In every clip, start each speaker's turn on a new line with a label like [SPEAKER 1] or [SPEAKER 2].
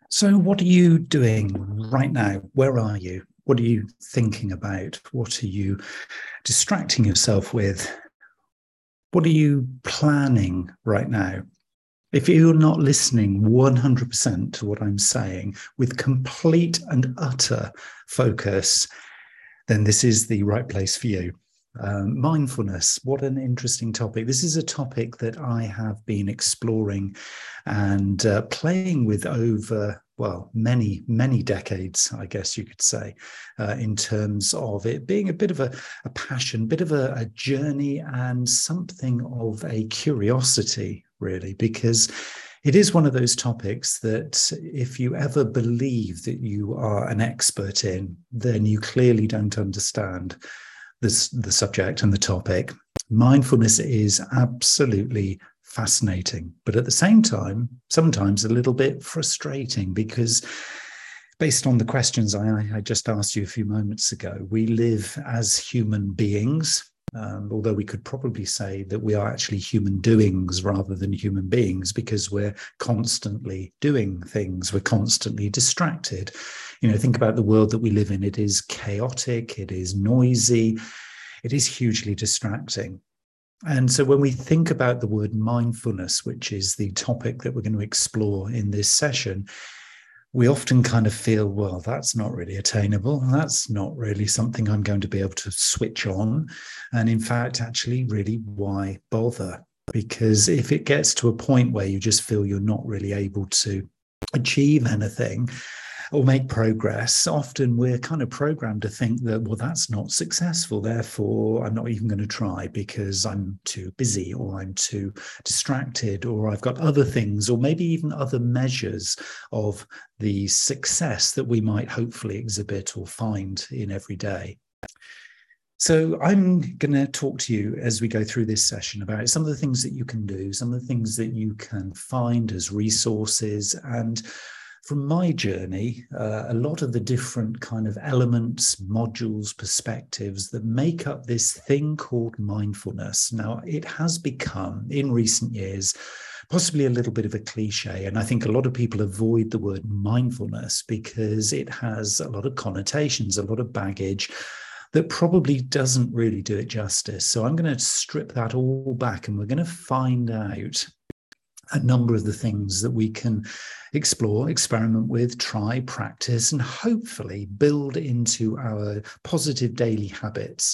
[SPEAKER 1] So, what are you doing right now? Where are you? What are you thinking about? What are you distracting yourself with? What are you planning right now? If you're not listening 100% to what I'm saying with complete and utter focus, then this is the right place for you. Mindfulness, what an interesting topic. This is a topic that I have been exploring and playing with over, well, many decades, I guess you could say, in terms of it being a bit of a passion, bit of a journey, and something of a curiosity, really, because it is one of those topics that if you ever believe that you are an expert in, then you clearly don't understand the subject and the topic. Mindfulness is absolutely fascinating, but at the same time, sometimes a little bit frustrating because based on the questions I just asked you a few moments ago, we live as human beings. Although we could probably say that we are actually human doings rather than human beings because we're constantly doing things, we're constantly distracted. Think about the world that we live in. It is chaotic, it is noisy, it is hugely distracting. And so when we think about the word mindfulness, which is the topic that we're going to explore in this session, we often kind of feel, well, that's not really attainable. That's not really something I'm going to be able to switch on. And in fact, actually, really, why bother? Because if it gets to a point where you just feel you're not really able to achieve anything or make progress, often we're kind of programmed to think that, well, that's not successful. Therefore, I'm not even going to try because I'm too busy or I'm too distracted or I've got other things or maybe even other measures of the success that we might hopefully exhibit or find in every day. So I'm going to talk to you as we go through this session about some of the things that you can do, some of the things that you can find as resources. And from my journey, a lot of the different kind of elements, modules, perspectives that make up this thing called mindfulness. Now, it has become, in recent years, possibly a little bit of a cliche. And I think a lot of people avoid the word mindfulness because it has a lot of connotations, a lot of baggage that probably doesn't really do it justice. So I'm going to strip that all back and we're going to find out a number of the things that we can explore, experiment with, try, practice, and hopefully build into our positive daily habits.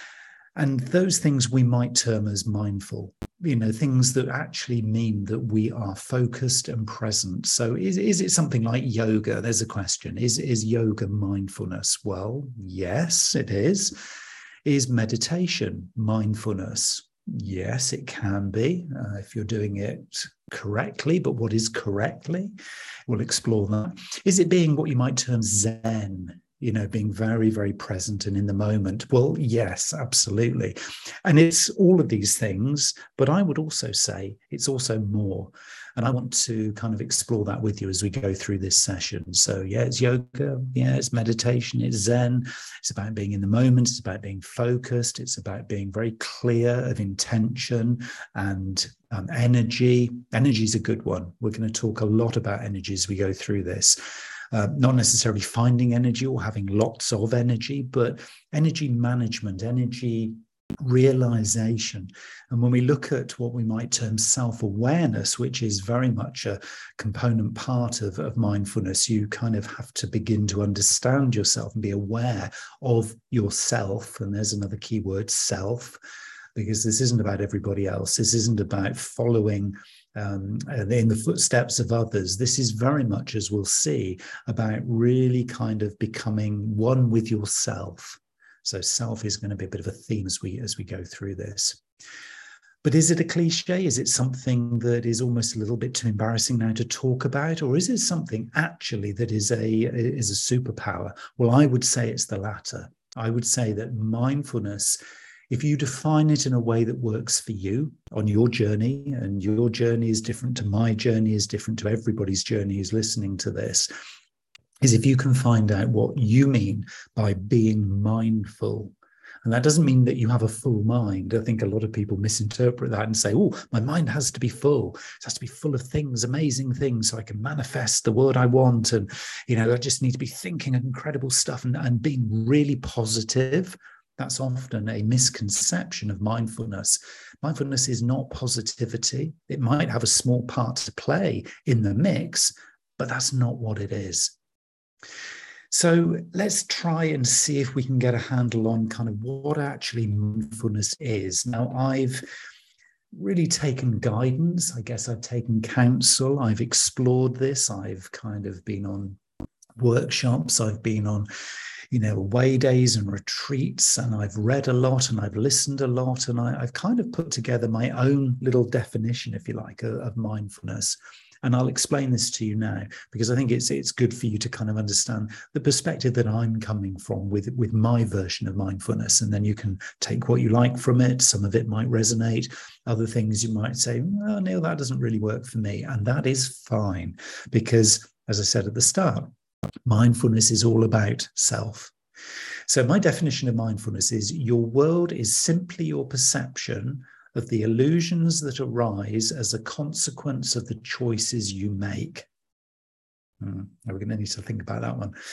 [SPEAKER 1] And those things we might term as mindful, things that actually mean that we are focused and present. So is it something like yoga? There's a question. Is yoga mindfulness? Well, yes, it is. Is meditation mindfulness? Yes, it can be if you're doing it correctly. But what is correctly? We'll explore that. Is it being what you might term Zen? Being very, very present and in the moment. Well, yes, absolutely. And it's all of these things, but I would also say it's also more. And I want to kind of explore that with you as we go through this session. So yeah, it's yoga. Yeah, it's meditation. It's Zen. It's about being in the moment. It's about being focused. It's about being very clear of intention and energy. Energy is a good one. We're going to talk a lot about energy as we go through this. Not necessarily finding energy or having lots of energy, but energy management, energy realization. And when we look at what we might term self-awareness, which is very much a component part of mindfulness, you kind of have to begin to understand yourself and be aware of yourself. And there's another key word, self, because this isn't about everybody else. This isn't about following in the footsteps of others. This is very much, as we'll see, about really kind of becoming one with yourself. So self is going to be a bit of a theme as we go through this. But is it a cliche? Is it something that is almost a little bit too embarrassing now to talk about? Or is it something actually that is a superpower? Well, I would say it's the latter. I would say that mindfulness, if you define it in a way that works for you on your journey, and your journey is different to my journey, is different to everybody's journey who's listening to this, is if you can find out what you mean by being mindful. And that doesn't mean that you have a full mind. I think a lot of people misinterpret that and say, oh, my mind has to be full. It has to be full of things, amazing things, so I can manifest the word I want. And, I just need to be thinking incredible stuff and being really positive. That's often a misconception of mindfulness. Mindfulness is not positivity. It might have a small part to play in the mix, but that's not what it is. So let's try and see if we can get a handle on kind of what actually mindfulness is. Now, I've really taken guidance. I guess I've taken counsel. I've explored this. I've kind of been on workshops. I've been on, away days and retreats, and I've read a lot and I've listened a lot. And I've kind of put together my own little definition, if you like, of mindfulness. And I'll explain this to you now, because I think it's good for you to kind of understand the perspective that I'm coming from with my version of mindfulness. And then you can take what you like from it. Some of it might resonate. Other things you might say, oh, Neil, that doesn't really work for me. And that is fine, because as I said at the start, mindfulness is all about self. So my definition of mindfulness is your world is simply your perception of the illusions that arise as a consequence of the choices you make. We're going to need to think about that one.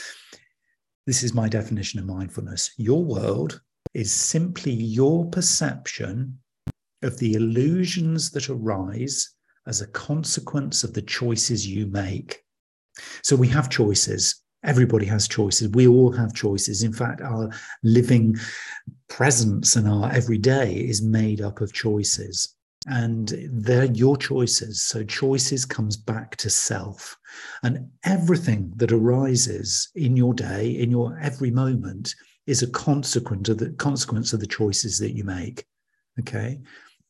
[SPEAKER 1] This is my definition of mindfulness. Your world is simply your perception of the illusions that arise as a consequence of the choices you make. So we have choices. Everybody has choices. We all have choices. In fact, our living presence and our everyday is made up of choices. And they're your choices. So choices comes back to self. And everything that arises in your day, in your every moment, is a consequence of the choices that you make. Okay?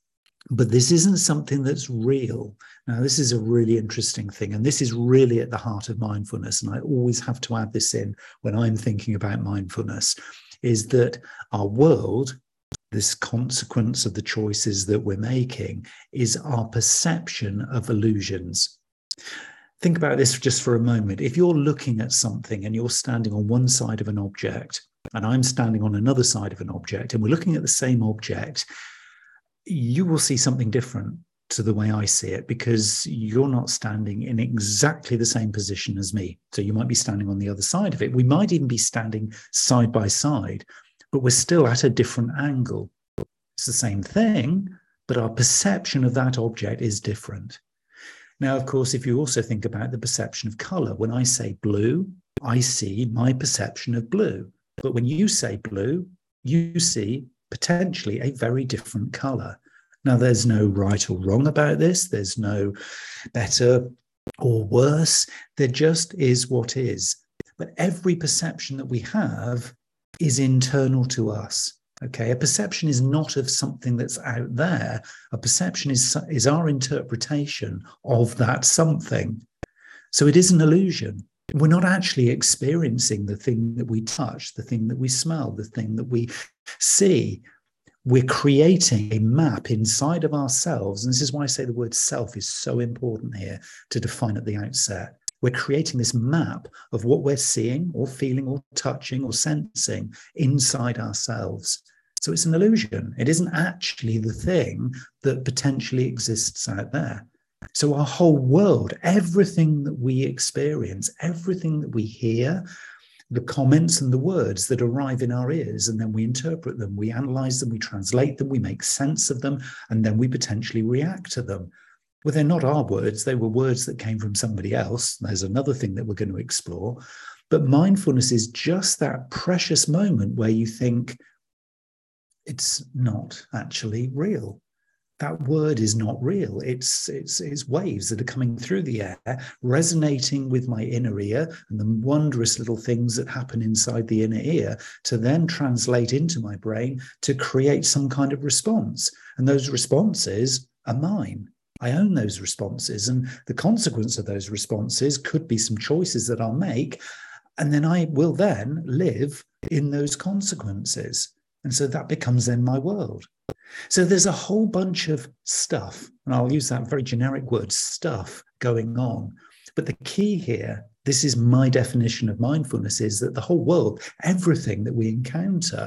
[SPEAKER 1] But this isn't something that's real. Now, this is a really interesting thing, and this is really at the heart of mindfulness. And I always have to add this in when I'm thinking about mindfulness, is that our world, this consequence of the choices that we're making, is our perception of illusions. Think about this just for a moment. If you're looking at something and you're standing on one side of an object, and I'm standing on another side of an object, and we're looking at the same object, you will see something different to the way I see it, because you're not standing in exactly the same position as me. So you might be standing on the other side of it. We might even be standing side by side, but we're still at a different angle. It's the same thing, but our perception of that object is different. Now, of course, if you also think about the perception of color, when I say blue, I see my perception of blue. But when you say blue, you see potentially a very different color. Now, there's no right or wrong about this. There's no better or worse. There just is what is. But every perception that we have is internal to us. Okay, a perception is not of something that's out there. A perception is our interpretation of that something. So it is an illusion. We're not actually experiencing the thing that we touch, the thing that we smell, the thing that we see. We're creating a map inside of ourselves. And this is why I say the word self is so important here to define at the outset. We're creating this map of what we're seeing or feeling or touching or sensing inside ourselves. So it's an illusion. It isn't actually the thing that potentially exists out there. So our whole world, everything that we experience, everything that we hear, the comments and the words that arrive in our ears, and then we interpret them, we analyze them, we translate them, we make sense of them, and then we potentially react to them. Well, they're not our words. They were words that came from somebody else. There's another thing that we're going to explore. But mindfulness is just that precious moment where you think it's not actually real. That word is not real. It's waves that are coming through the air, resonating with my inner ear and the wondrous little things that happen inside the inner ear to then translate into my brain to create some kind of response. And those responses are mine. I own those responses. And the consequence of those responses could be some choices that I'll make. And then I will then live in those consequences. And so that becomes then my world. So there's a whole bunch of stuff, and I'll use that very generic word, stuff, going on. But the key here, this is my definition of mindfulness, is that the whole world, everything that we encounter,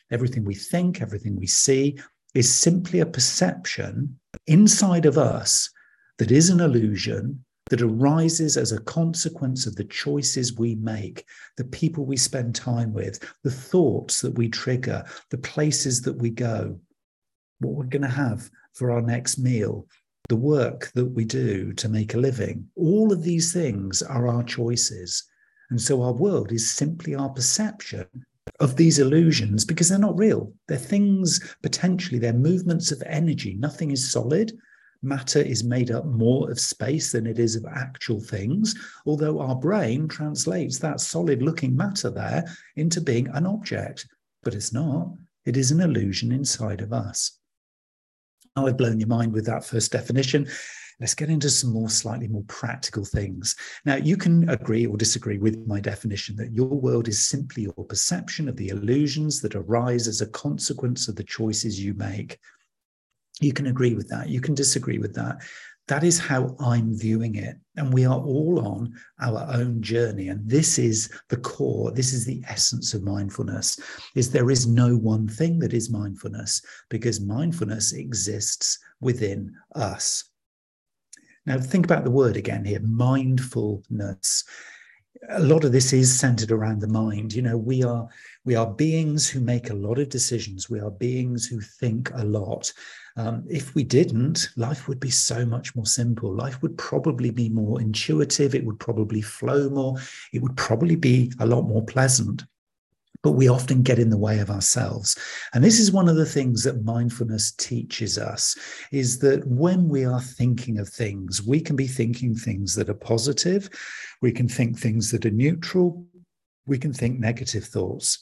[SPEAKER 1] Everything we think, everything we see is simply a perception inside of us that is an illusion that arises as a consequence of the choices we make, the people we spend time with, the thoughts that we trigger, the places that we go, what we're going to have for our next meal, the work that we do to make a living. All of these things are our choices. And so our world is simply our perception of these illusions, because they're not real. They're things, potentially, they're movements of energy. Nothing is solid. Matter is made up more of space than it is of actual things, although our brain translates that solid looking matter there into being an object. But it's not. It is an illusion inside of us. Now I've blown your mind with that first definition. Let's get into some slightly more practical things. Now, you can agree or disagree with my definition that your world is simply your perception of the illusions that arise as a consequence of the choices you make. You can agree with that. You can disagree with that. That is how I'm viewing it. And we are all on our own journey. And this is the core. This is the essence of mindfulness, is there is no one thing that is mindfulness, because mindfulness exists within us. Now, think about the word again here, mindfulness. A lot of this is centered around the mind. You know, we are beings who make a lot of decisions. We are beings who think a lot. If we didn't, life would be so much more simple. Life would probably be more intuitive. It would probably flow more. It would probably be a lot more pleasant. But we often get in the way of ourselves. And this is one of the things that mindfulness teaches us, is that when we are thinking of things, we can be thinking things that are positive. We can think things that are neutral. We can think negative thoughts.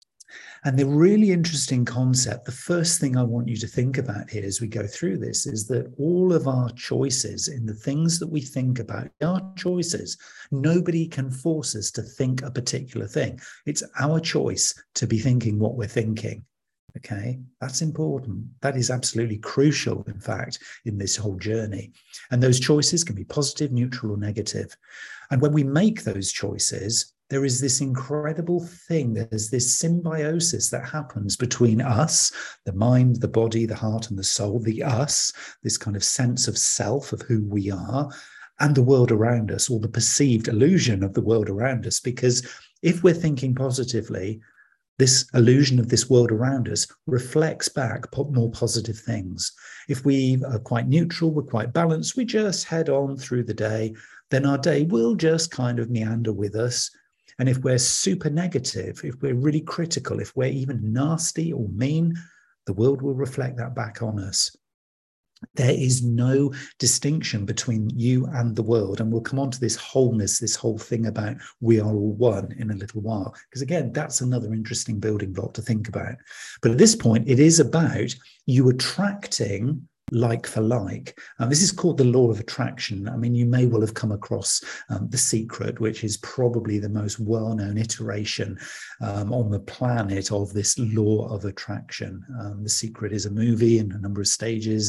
[SPEAKER 1] And the really interesting concept, the first thing I want you to think about here as we go through this, is that all of our choices in the things that we think about are choices. Nobody can force us to think a particular thing. It's our choice to be thinking what we're thinking. Okay, that's important. That is absolutely crucial, in fact, in this whole journey. And those choices can be positive, neutral, or negative. And when we make those choices, there is this incredible thing. There's this symbiosis that happens between us, the mind, the body, the heart, and the soul, the us, this kind of sense of self, of who we are, and the world around us, or the perceived illusion of the world around us. Because if we're thinking positively, this illusion of this world around us reflects back more positive things. If we are quite neutral, we're quite balanced, we just head on through the day, then our day will just kind of meander with us. And if we're super negative, if we're really critical, if we're even nasty or mean, the world will reflect that back on us. There is no distinction between you and the world. And we'll come on to this wholeness, this whole thing about we are all one in a little while. Because again, that's another interesting building block to think about. But at this point, it is about you attracting like for like. This is called the law of attraction. I mean, you may well have come across The Secret, which is probably the most well-known iteration on the planet of this law of attraction. The Secret is a movie in a number of stages.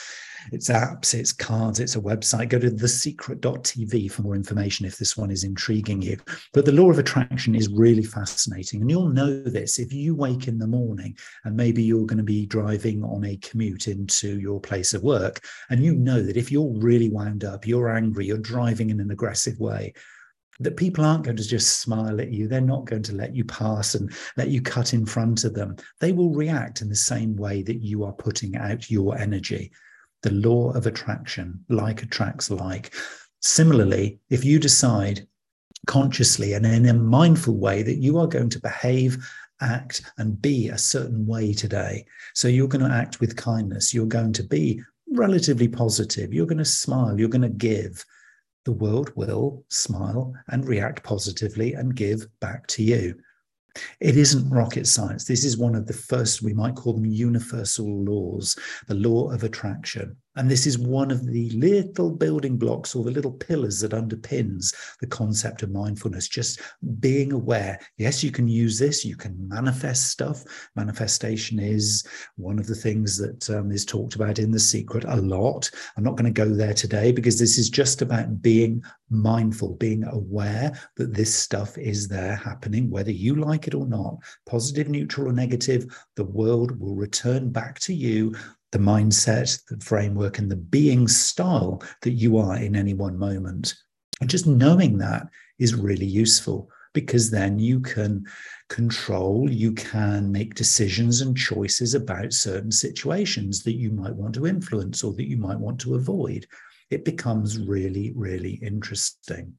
[SPEAKER 1] It's apps, it's cards, it's a website. Go to thesecret.tv for more information if this one is intriguing you. But the law of attraction is really fascinating. And you'll know this if you wake in the morning and maybe you're going to be driving on a commute into your place of work. And you know that if you're really wound up, you're angry, you're driving in an aggressive way, that people aren't going to just smile at you. They're not going to let you pass and let you cut in front of them. They will react in the same way that you are putting out your energy. The law of attraction, like attracts like. Similarly, if you decide consciously and in a mindful way that you are going to behave, act, and be a certain way today, so you're going to act with kindness, you're going to be relatively positive, you're going to smile, you're going to give, the world will smile and react positively and give back to you. It isn't rocket science. This is one of the first, we might call them universal laws, the law of attraction. And this is one of the little building blocks or the little pillars that underpins the concept of mindfulness, just being aware. Yes, you can use this, you can manifest stuff. Manifestation is one of the things that is talked about in The Secret a lot. I'm not going to go there today because this is just about being mindful, being aware that this stuff is there happening, whether you like it or not, positive, neutral, or negative. The world will return back to you the mindset, the framework, and the being style that you are in any one moment. And just knowing that is really useful, because then you can control, you can make decisions and choices about certain situations that you might want to influence or that you might want to avoid. It becomes really, really interesting.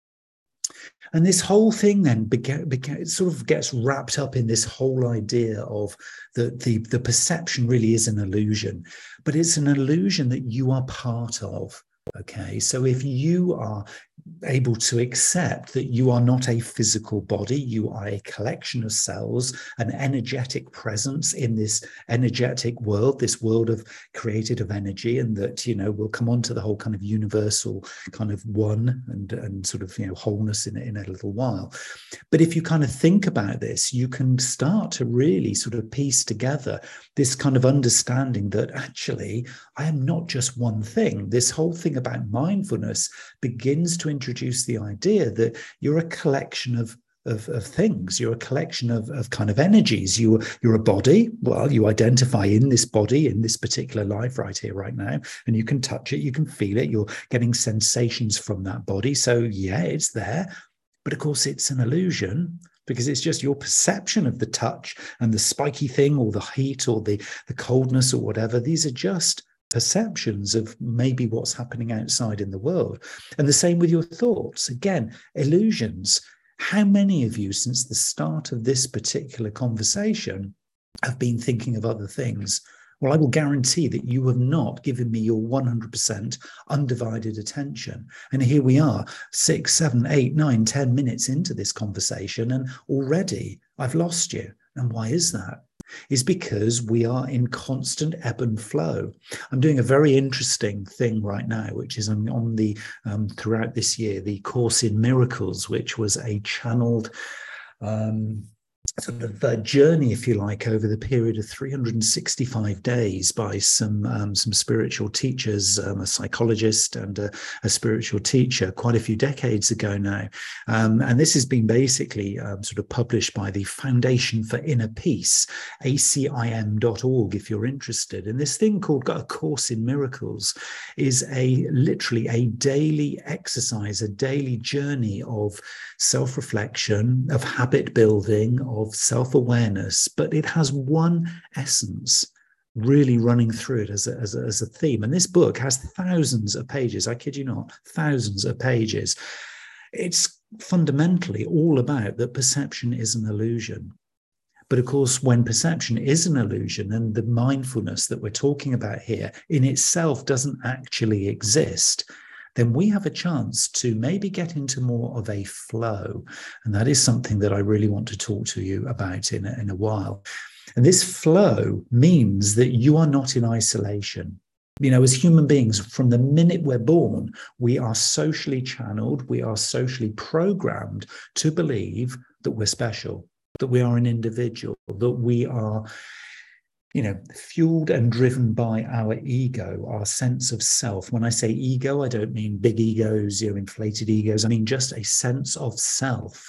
[SPEAKER 1] And this whole thing then it sort of gets wrapped up in this whole idea of the perception really is an illusion, but it's an illusion that you are part of. Okay, so if you are able to accept that you are not a physical body, you are a collection of cells, an energetic presence in this energetic world, this world of created of energy, and that, you know, we'll come on to the whole kind of universal kind of one and sort of, you know, wholeness in a little while. But if you kind of think about this, you can start to really sort of piece together this kind of understanding that actually I am not just one thing. This whole thing about mindfulness begins to introduce the idea that you're a collection of things. You're a collection of kind of energies. You're a body. Well, you identify in this body, in this particular life right here, right now, and you can touch it, you can feel it, you're getting sensations from that body. So yeah, it's there. But of course, it's an illusion, because it's just your perception of the touch and the spiky thing or the heat or the coldness or whatever. These are just perceptions of maybe what's happening outside in the world. And the same with your thoughts. Again, illusions. How many of you, since the start of this particular conversation, have been thinking of other things? Well, I will guarantee that you have not given me your 100% undivided attention. And here we are, 6, 7, 8, 9, 10 minutes into this conversation, and already I've lost you. And why is that? Is because we are in constant ebb and flow. I'm doing a very interesting thing right now, which is I'm on the, throughout this year, the Course in Miracles, which was a channeled sort of journey, if you like, over the period of 365 days by some spiritual teachers, a psychologist and a spiritual teacher quite a few decades ago now. And this has been basically sort of published by the Foundation for Inner Peace, acim.org, if you're interested. And this thing called A Course in Miracles is literally a daily exercise, a daily journey of self-reflection, of habit building, of self-awareness, but it has one essence really running through it as a theme. And this book has thousands of pages. I kid you not, thousands of pages. It's fundamentally all about that perception is an illusion. But of course, when perception is an illusion and the mindfulness that we're talking about here in itself doesn't actually exist, then we have a chance to maybe get into more of a flow. And that is something that I really want to talk to you about in a while. And this flow means that you are not in isolation. You know, as human beings, from the minute we're born, we are socially channeled, we are socially programmed to believe that we're special, that we are an individual, that we are, you know, fueled and driven by our ego, our sense of self. When I say ego, I don't mean big egos, you know, inflated egos. I mean just a sense of self.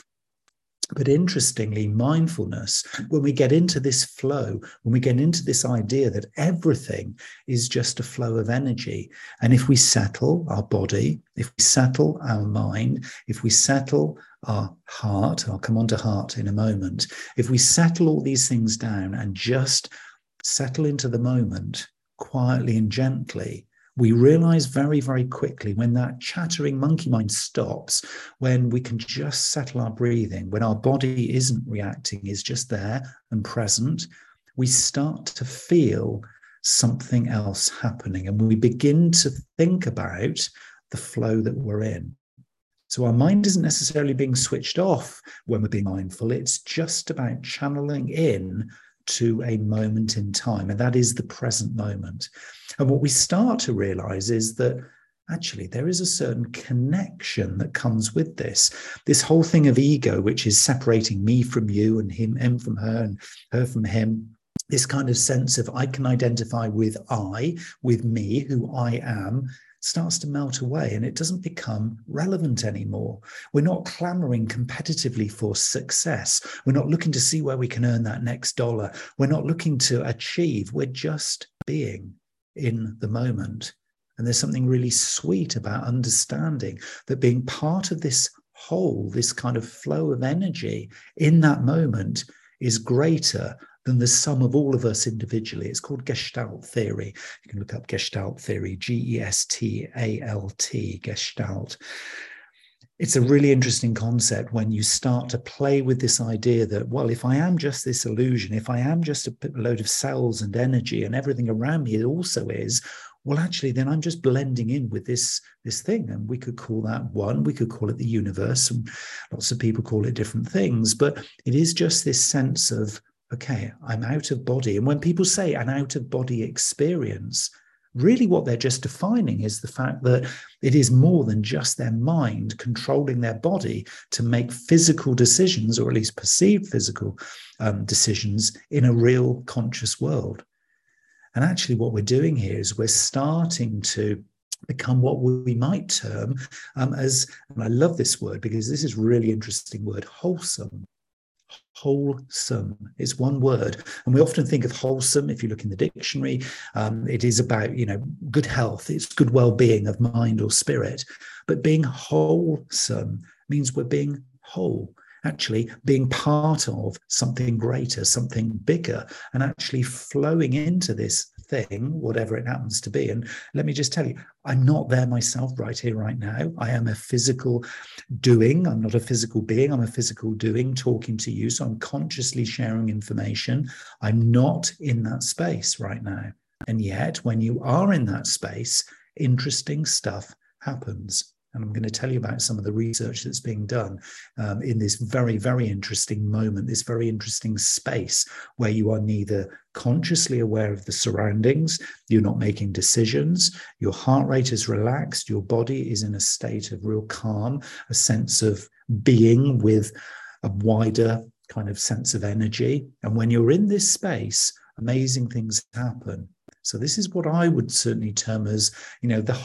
[SPEAKER 1] But interestingly, mindfulness, when we get into this flow, when we get into this idea that everything is just a flow of energy, and if we settle our body, if we settle our mind, if we settle our heart, I'll come on to heart in a moment, if we settle all these things down and just settle into the moment quietly and gently, we realize very, very quickly when that chattering monkey mind stops, when we can just settle our breathing, when our body isn't reacting, is just there and present, we start to feel something else happening and we begin to think about the flow that we're in. So our mind isn't necessarily being switched off when we're being mindful. It's just about channeling in to a moment in time, and that is the present moment. And what we start to realize is that actually there is a certain connection that comes with this whole thing of ego, which is separating me from you and him from her and her from him. This kind of sense of I can identify with me, who I am, starts to melt away, and it doesn't become relevant anymore. We're not clamoring competitively for success. We're not looking to see where we can earn that next dollar. We're not looking to achieve. We're just being in the moment. And there's something really sweet about understanding that being part of this whole, this kind of flow of energy in that moment is greater than the sum of all of us individually. It's called Gestalt theory. You can look up Gestalt theory, Gestalt, Gestalt. It's a really interesting concept when you start to play with this idea that, well, if I am just this illusion, if I am just a load of cells and energy and everything around me also is, well, actually, then I'm just blending in with this thing. And we could call that one, we could call it the universe, and lots of people call it different things. But it is just this sense of, okay, I'm out of body. And when people say an out of body experience, really what they're just defining is the fact that it is more than just their mind controlling their body to make physical decisions, or at least perceived physical decisions in a real conscious world. And actually what we're doing here is we're starting to become what we might term as, and I love this word because this is a really interesting word, wholesome. Wholesome is one word, and we often think of wholesome. If you look in the dictionary, it is about good health, it's good well-being of mind or spirit. But being wholesome means we're being whole, actually being part of something greater, something bigger, and actually flowing into this thing, whatever it happens to be. And let me just tell you, I'm not there myself right here, right now. I am a physical doing. I'm not a physical being. I'm a physical doing, talking to you. So I'm consciously sharing information. I'm not in that space right now. And yet, when you are in that space, interesting stuff happens. And I'm going to tell you about some of the research that's being done in this very, very interesting moment, this very interesting space where you are neither consciously aware of the surroundings, you're not making decisions, your heart rate is relaxed, your body is in a state of real calm, a sense of being with a wider kind of sense of energy. And when you're in this space, amazing things happen. So this is what I would certainly term as, the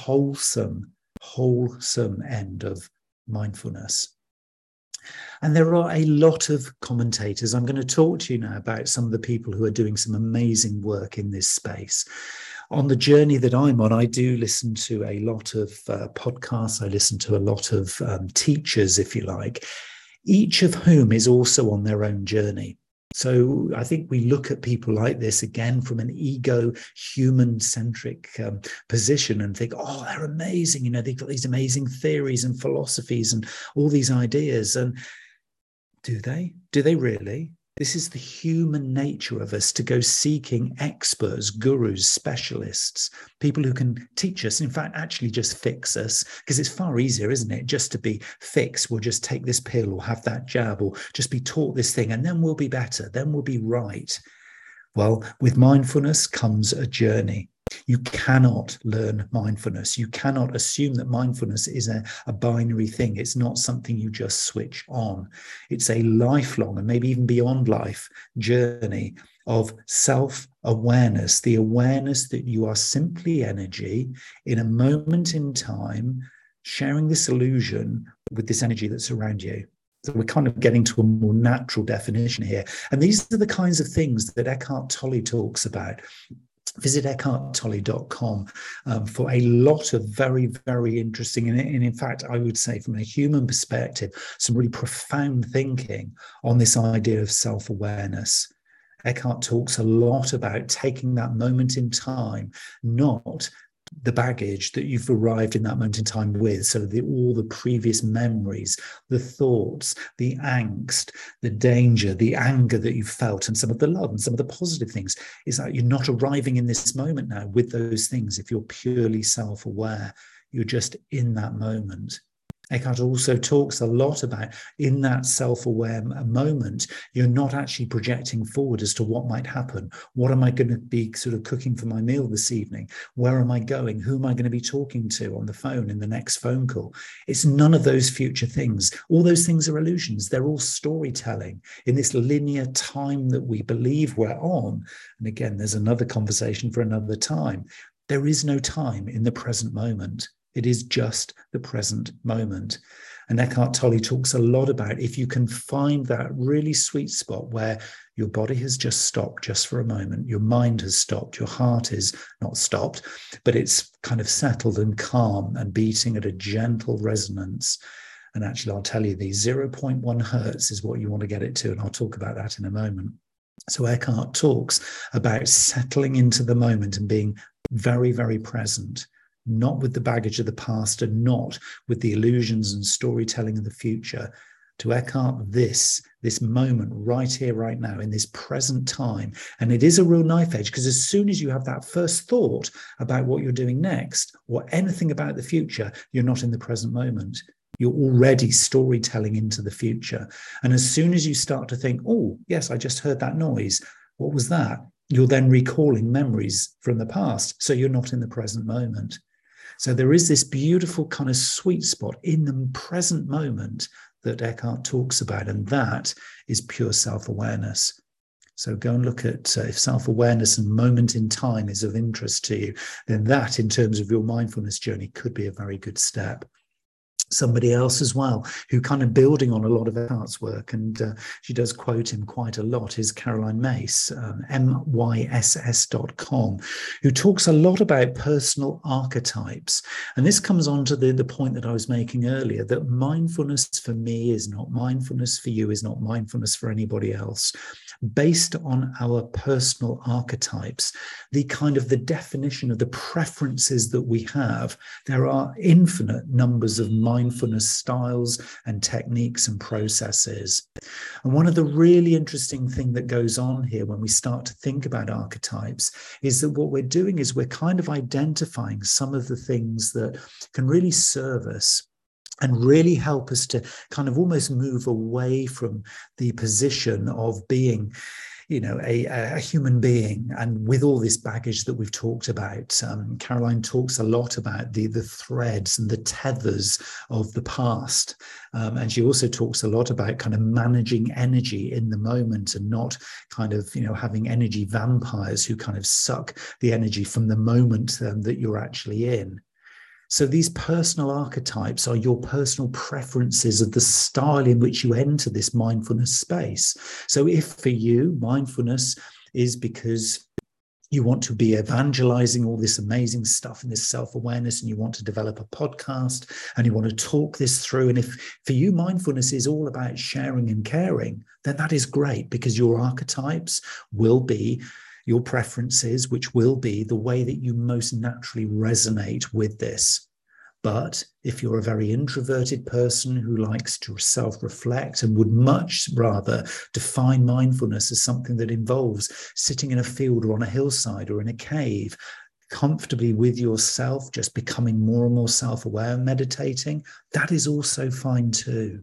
[SPEAKER 1] wholesome end of mindfulness. And there are a lot of commentators. I'm going to talk to you now about some of the people who are doing some amazing work in this space. On the journey that I'm on, I do listen to a lot of podcasts. I listen to a lot of teachers, if you like, each of whom is also on their own journey. So I think we look at people like this again from an ego, human-centric position and think, oh, they're amazing. They've got these amazing theories and philosophies and all these ideas. And do they? Do they really? This is the human nature of us to go seeking experts, gurus, specialists, people who can teach us, in fact, actually just fix us, because it's far easier, isn't it, just to be fixed. We'll just take this pill or have that jab or just be taught this thing and then we'll be better, then we'll be right. Well, with mindfulness comes a journey. You cannot learn mindfulness. You cannot assume that mindfulness is a binary thing. It's not something you just switch on. It's a lifelong and maybe even beyond life journey of self-awareness, the awareness that you are simply energy in a moment in time, sharing this illusion with this energy that's around you. So we're kind of getting to a more natural definition here. And these are the kinds of things that Eckhart Tolle talks about. Visit eckharttolle.com for a lot of very, very interesting, and in fact, I would say from a human perspective, some really profound thinking on this idea of self-awareness. Eckhart talks a lot about taking that moment in time, not the baggage that you've arrived in that moment in time with. So all the previous memories, the thoughts, the angst, the danger, the anger that you felt, and some of the love and some of the positive things, is that you're not arriving in this moment now with those things. If you're purely self-aware, you're just in that moment. Eckhart also talks a lot about in that self-aware moment, you're not actually projecting forward as to what might happen. What am I going to be sort of cooking for my meal this evening? Where am I going? Who am I going to be talking to on the phone in the next phone call? It's none of those future things. All those things are illusions. They're all storytelling in this linear time that we believe we're on. And again, there's another conversation for another time. There is no time in the present moment. It is just the present moment. And Eckhart Tolle talks a lot about if you can find that really sweet spot where your body has just stopped just for a moment, your mind has stopped, your heart is not stopped, but it's kind of settled and calm and beating at a gentle resonance. And actually, I'll tell you, the 0.1 hertz is what you want to get it to. And I'll talk about that in a moment. So Eckhart talks about settling into the moment and being very, very present. Not with the baggage of the past and not with the illusions and storytelling of the future. To Eckhart, this moment right here, right now, in this present time, and it is a real knife edge, because as soon as you have that first thought about what you're doing next or anything about the future, you're not in the present moment. You're already storytelling into the future. And as soon as you start to think, oh, yes, I just heard that noise. What was that? You're then recalling memories from the past. So you're not in the present moment. So there is this beautiful kind of sweet spot in the present moment that Eckhart talks about, and that is pure self-awareness. So go and look at if self-awareness and moment in time is of interest to you, then that in terms of your mindfulness journey could be a very good step. Somebody else as well, who kind of building on a lot of Eckhart's work, and she does quote him quite a lot, is Caroline Myss, myss.com, who talks a lot about personal archetypes. And this comes on to the point that I was making earlier, that mindfulness for me is not mindfulness for you, is not mindfulness for anybody else. Based on our personal archetypes, the kind of the definition of the preferences that we have, there are infinite numbers of mindfulness styles and techniques and processes. And one of the really interesting things that goes on here when we start to think about archetypes is that what we're doing is we're kind of identifying some of the things that can really serve us and really help us to kind of almost move away from the position of being, you know, a human being, and with all this baggage that we've talked about. Caroline talks a lot about the threads and the tethers of the past. And she also talks a lot about kind of managing energy in the moment and not kind of, you know, having energy vampires who kind of suck the energy from the moment that you're actually in. So these personal archetypes are your personal preferences of the style in which you enter this mindfulness space. So if for you, mindfulness is because you want to be evangelizing all this amazing stuff and this self-awareness, and you want to develop a podcast and you want to talk this through. And if for you, mindfulness is all about sharing and caring, then that is great, because your archetypes will be your preferences, which will be the way that you most naturally resonate with this. But if you're a very introverted person who likes to self-reflect and would much rather define mindfulness as something that involves sitting in a field or on a hillside or in a cave, comfortably with yourself, just becoming more and more self-aware, meditating, that is also fine too.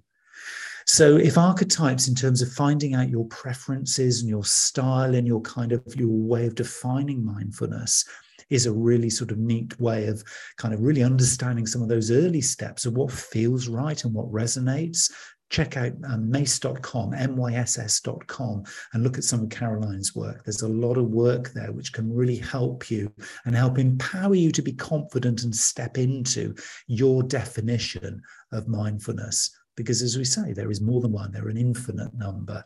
[SPEAKER 1] So if archetypes, in terms of finding out your preferences and your style and your kind of your way of defining mindfulness, is a really sort of neat way of kind of really understanding some of those early steps of what feels right and what resonates, check out myss.com, myss.com, and look at some of Caroline's work. There's a lot of work there which can really help you and help empower you to be confident and step into your definition of mindfulness. Because as we say, there is more than one, there are an infinite number.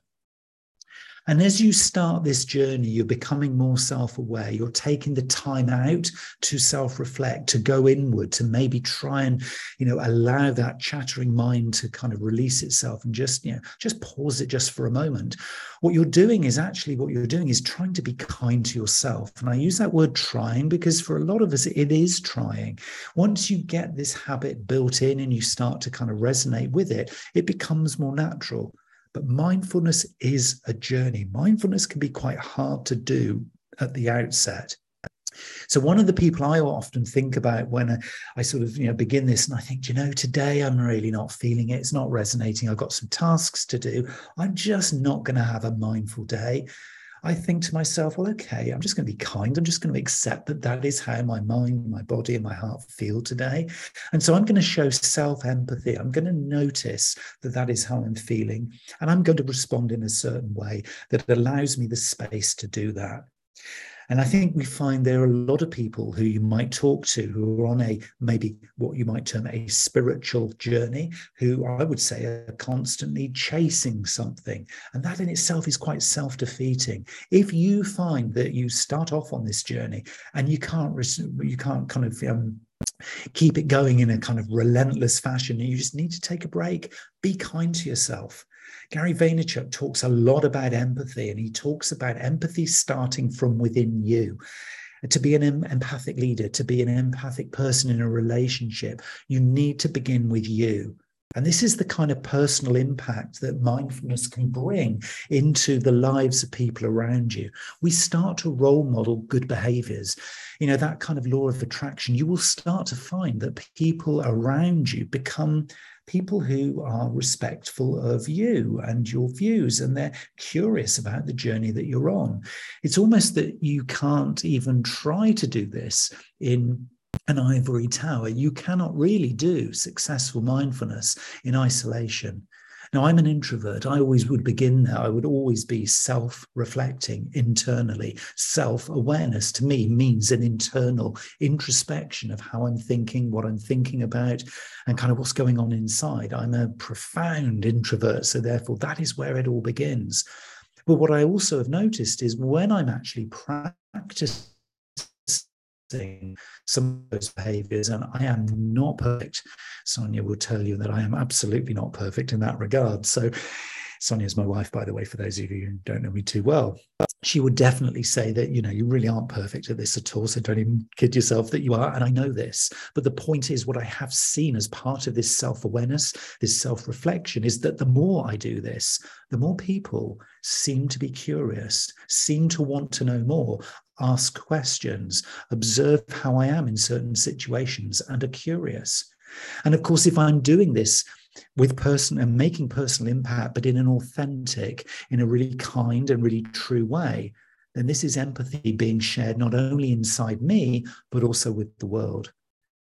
[SPEAKER 1] And as you start this journey, you're becoming more self-aware. You're taking the time out to self-reflect, to go inward, to maybe try and, you know, allow that chattering mind to kind of release itself and just, you know, just pause it just for a moment. What you're doing is trying to be kind to yourself. And I use that word trying because for a lot of us, it is trying. Once you get this habit built in and you start to kind of resonate with it, it becomes more natural. But mindfulness is a journey. Mindfulness can be quite hard to do at the outset. So one of the people I often think about when I sort of, begin this, and I think, today I'm really not feeling it. It's not resonating. I've got some tasks to do. I'm just not going to have a mindful day. I think to myself, well, okay, I'm just going to be kind. I'm just going to accept that that is how my mind, my body, and my heart feel today. And so I'm going to show self-empathy. I'm going to notice that that is how I'm feeling. And I'm going to respond in a certain way that allows me the space to do that. And I think we find there are a lot of people who you might talk to who are on a maybe what you might term a spiritual journey, who I would say are constantly chasing something. And that in itself is quite self-defeating. If you find that you start off on this journey and you can't kind of keep it going in a kind of relentless fashion, you just need to take a break. Be kind to yourself. Gary Vaynerchuk talks a lot about empathy, and he talks about empathy starting from within you. To be an empathic leader, to be an empathic person in a relationship, you need to begin with you. And this is the kind of personal impact that mindfulness can bring into the lives of people around you. We start to role model good behaviors. That kind of law of attraction, you will start to find that people around you become people who are respectful of you and your views, and they're curious about the journey that you're on. It's almost that you can't even try to do this in an ivory tower. You cannot really do successful mindfulness in isolation. Now, I'm an introvert. I always would begin there. I would always be self-reflecting internally. Self-awareness to me means an internal introspection of how I'm thinking, what I'm thinking about, and kind of what's going on inside. I'm a profound introvert, so therefore that is where it all begins. But what I also have noticed is when I'm actually practicing some of those behaviors, and I am not perfect. Sonia will tell you that I am absolutely not perfect in that regard. So Sonia is my wife, by the way, for those of you who don't know me too well. She would definitely say that, you really aren't perfect at this at all. So don't even kid yourself that you are. And I know this. But the point is, what I have seen as part of this self-awareness, this self-reflection, is that the more I do this, the more people seem to be curious, seem to want to know more, ask questions, observe how I am in certain situations, and are curious. And of course, if I'm doing this with person and making personal impact, but in an authentic, in a really kind and really true way, then this is empathy being shared not only inside me, but also with the world.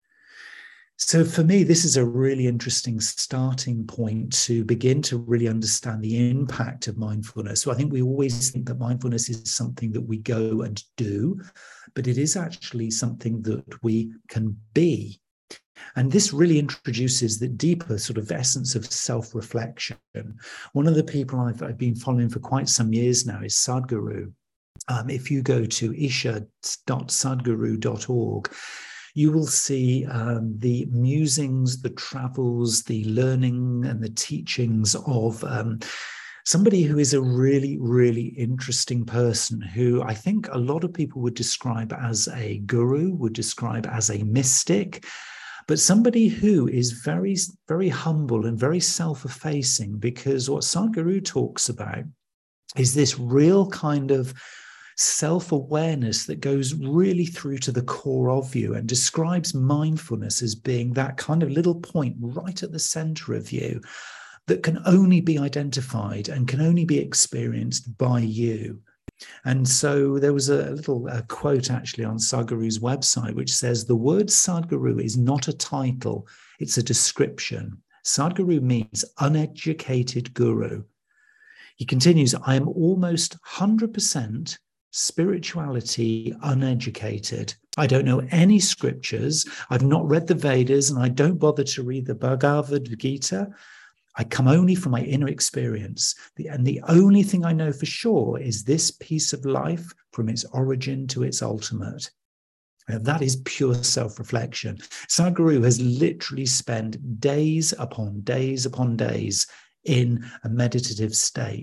[SPEAKER 1] So for me, this is a really interesting starting point to begin to really understand the impact of mindfulness. So I think we always think that mindfulness is something that we go and do, but it is actually something that we can be. And this really introduces the deeper sort of essence of self-reflection. One of the people I've been following for quite some years now is Sadhguru. If you go to isha.sadhguru.org, you will see the musings, the travels, the learning and the teachings of somebody who is a really, really interesting person who I think a lot of people would describe as a guru, would describe as a mystic, but somebody who is very, very humble and very self-effacing, because what Sadhguru talks about is this real kind of self-awareness that goes really through to the core of you, and describes mindfulness as being that kind of little point right at the center of you that can only be identified and can only be experienced by you. And so there was a little quote actually on Sadhguru's website, which says, the word Sadhguru is not a title, it's a description. Sadhguru means uneducated guru. He continues, I am almost 100% spirituality uneducated. I don't know any scriptures. I've not read the Vedas, and I don't bother to read the Bhagavad Gita. I come only from my inner experience. And the only thing I know for sure is this piece of life from its origin to its ultimate. Now, that is pure self-reflection. Sadhguru has literally spent days upon days upon days in a meditative state.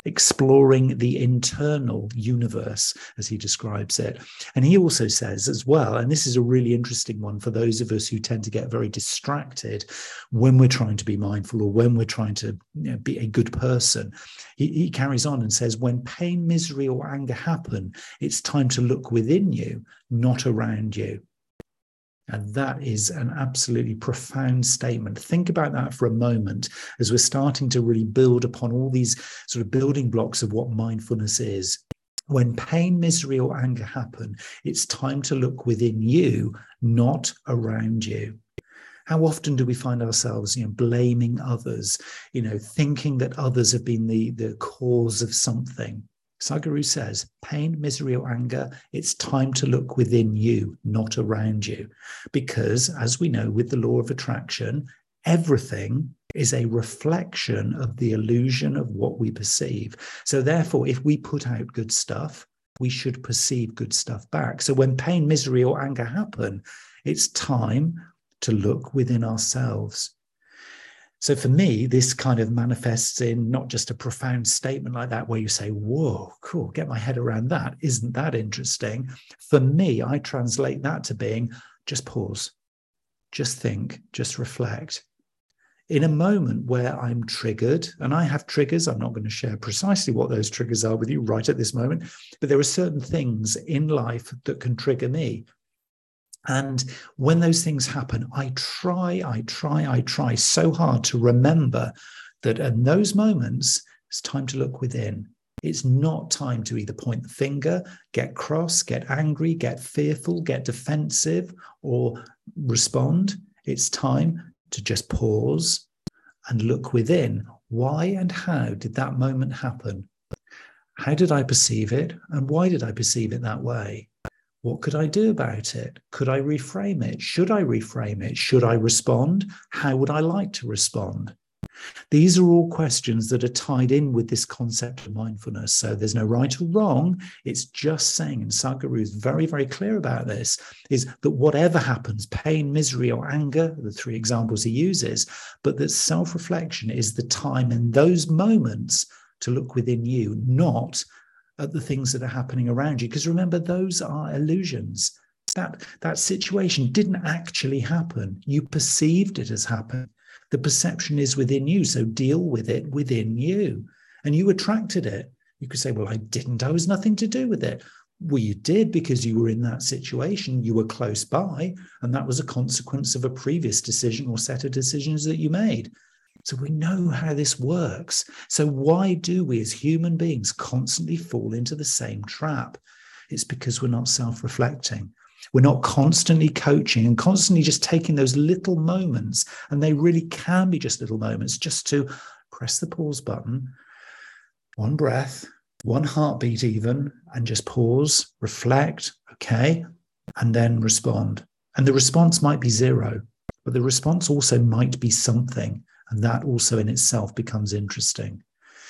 [SPEAKER 1] exploring the internal universe, as he describes it. And he also says as well, and this is a really interesting one for those of us who tend to get very distracted when we're trying to be mindful or when we're trying to be a good person. He carries on and says, when pain, misery, or anger happen, it's time to look within you, not around you. And that is an absolutely profound statement. Think about that for a moment as we're starting to really build upon all these sort of building blocks of what mindfulness is. When pain, misery, or anger happen, it's time to look within you, not around you. How often do we find ourselves, blaming others, thinking that others have been the cause of something? Sadhguru says, pain, misery, or anger, it's time to look within you, not around you. Because, as we know with the law of attraction, everything is a reflection of the illusion of what we perceive. So therefore, if we put out good stuff, we should perceive good stuff back. So when pain, misery, or anger happen, it's time to look within ourselves. So for me, this kind of manifests in not just a profound statement like that, where you say, whoa, cool, get my head around that. Isn't that interesting? For me, I translate that to being just pause, just think, just reflect. In a moment where I'm triggered, and I have triggers, I'm not going to share precisely what those triggers are with you right at this moment, but there are certain things in life that can trigger me. And when those things happen, I try so hard to remember that in those moments, it's time to look within. It's not time to either point the finger, get cross, get angry, get fearful, get defensive, or respond. It's time to just pause and look within. Why and how did that moment happen? How did I perceive it? And why did I perceive it that way? What could I do about it? Could I reframe it? Should I reframe it? Should I respond? How would I like to respond? These are all questions that are tied in with this concept of mindfulness. So there's no right or wrong. It's just saying, and Sadhguru is very, very clear about this, is that whatever happens, pain, misery, or anger, the three examples he uses, but that self-reflection is the time in those moments to look within you, not at the things that are happening around you. Because remember, those are illusions. That situation didn't actually happen. You perceived it as happened. The perception is within you, so deal with it within you. And you attracted it. You could say, well, I didn't. I was nothing to do with it. Well, you did, because you were in that situation. You were close by, and that was a consequence of a previous decision or set of decisions that you made. So we know how this works. So why do we as human beings constantly fall into the same trap? It's because we're not self-reflecting. We're not constantly coaching and constantly just taking those little moments, and they really can be just little moments, just to press the pause button, one breath, one heartbeat even, and just pause, reflect, okay, and then respond. And the response might be zero, but the response also might be something. And that also in itself becomes interesting.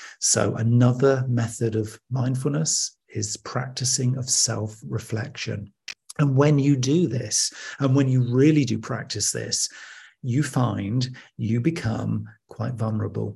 [SPEAKER 1] So another method of mindfulness is practicing of self-reflection. And when you do this, and when you really do practice this, you find you become quite vulnerable.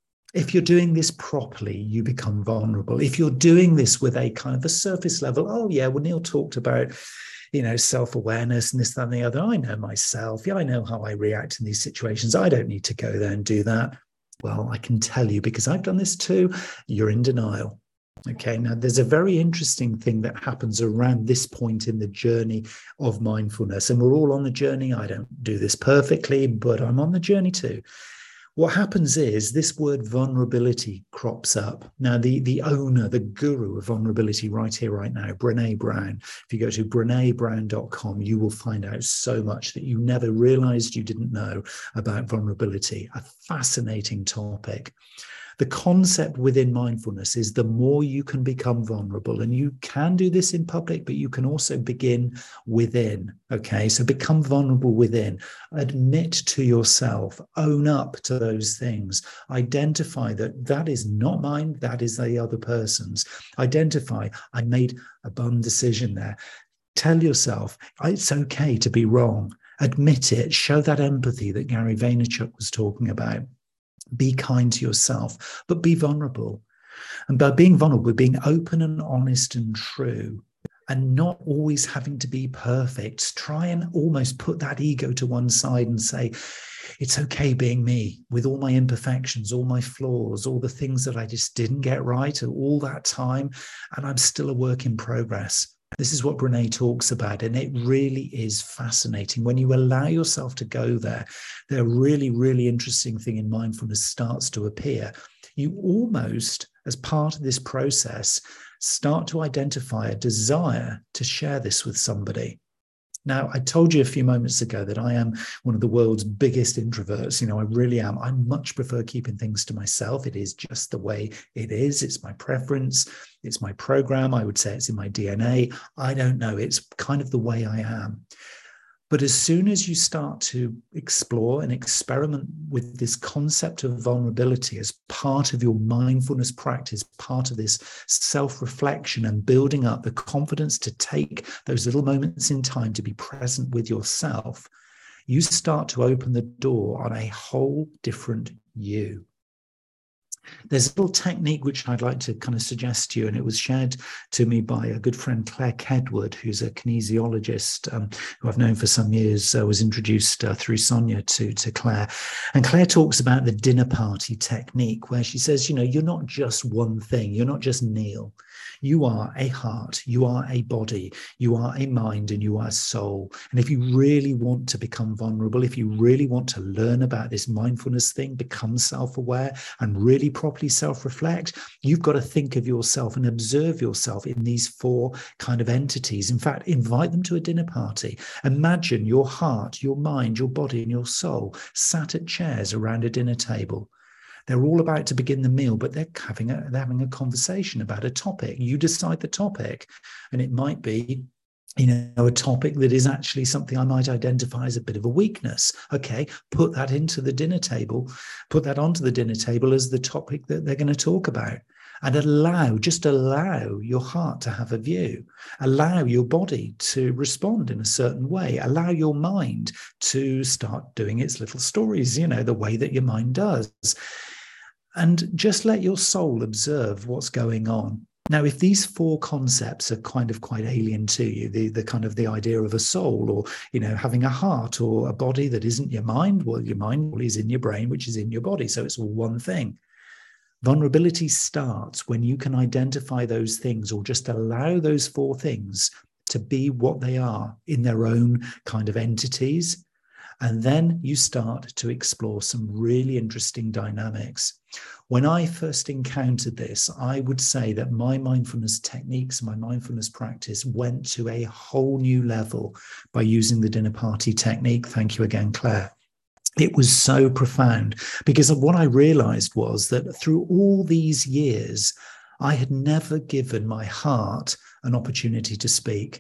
[SPEAKER 1] If you're doing this properly, you become vulnerable. If you're doing this with a kind of a surface level, oh yeah, well, Neil talked about self-awareness and this, that, and the other. I know myself. Yeah, I know how I react in these situations. I don't need to go there and do that. Well, I can tell you, because I've done this too, you're in denial. Okay, now there's a very interesting thing that happens around this point in the journey of mindfulness. And we're all on the journey. I don't do this perfectly, but I'm on the journey too. What happens is this word vulnerability crops up. Now, the owner, the guru of vulnerability right here, right now, Brené Brown. If you go to brenebrown.com, you will find out so much that you never realized you didn't know about vulnerability. A fascinating topic. The concept within mindfulness is the more you can become vulnerable, and you can do this in public, but you can also begin within. Okay, so become vulnerable within. Admit to yourself, own up to those things. Identify that is not mine, that is the other person's. Identify, I made a bum decision there. Tell yourself, it's okay to be wrong. Admit it. Show that empathy that Gary Vaynerchuk was talking about. Be kind to yourself, but be vulnerable. And by being vulnerable, we're being open and honest and true, and not always having to be perfect. Try and almost put that ego to one side and say, it's okay being me with all my imperfections, all my flaws, all the things that I just didn't get right all that time. And I'm still a work in progress. This is what Brené talks about. And it really is fascinating. When you allow yourself to go there, the really, really interesting thing in mindfulness starts to appear. You almost, as part of this process, start to identify a desire to share this with somebody. Now, I told you a few moments ago that I am one of the world's biggest introverts. You know, I really am. I much prefer keeping things to myself. It is just the way it is. It's my preference. It's my program. I would say it's in my DNA. I don't know. It's kind of the way I am. But as soon as you start to explore and experiment with this concept of vulnerability as part of your mindfulness practice, part of this self-reflection and building up the confidence to take those little moments in time to be present with yourself, you start to open the door on a whole different you. There's a little technique which I'd like to kind of suggest to you, and it was shared to me by a good friend, Claire Kedward, who's a kinesiologist who I've known for some years, was introduced through Sonia to Claire. And Claire talks about the dinner party technique, where she says, you know, you're not just one thing. You're not just Neil. You are a heart, you are a body, you are a mind, and you are a soul. And if you really want to become vulnerable, if you really want to learn about this mindfulness thing, become self-aware and really properly self-reflect, you've got to think of yourself and observe yourself in these four kind of entities. In fact, invite them to a dinner party. Imagine your heart, your mind, your body, and your soul sat at chairs around a dinner table. They're all about to begin the meal, but they're having a conversation about a topic. You decide the topic, and it might be, you know, a topic that is actually something I might identify as a bit of a weakness. Okay, put that into the dinner table, put that onto the dinner table as the topic that they're going to talk about. And just allow your heart to have a view. Allow your body to respond in a certain way. Allow your mind to start doing its little stories, you know, the way that your mind does. And just let your soul observe what's going on. Now, if these four concepts are kind of quite alien to you, the kind of the idea of a soul, or, you know, having a heart or a body that isn't your mind, well, your mind is in your brain, which is in your body. So it's all one thing. Vulnerability starts when you can identify those things, or just allow those four things to be what they are in their own kind of entities. And then you start to explore some really interesting dynamics. When I first encountered this, I would say that my mindfulness techniques, my mindfulness practice went to a whole new level by using the dinner party technique. Thank you again, Claire. It was so profound, because what I realized was that through all these years, I had never given my heart an opportunity to speak.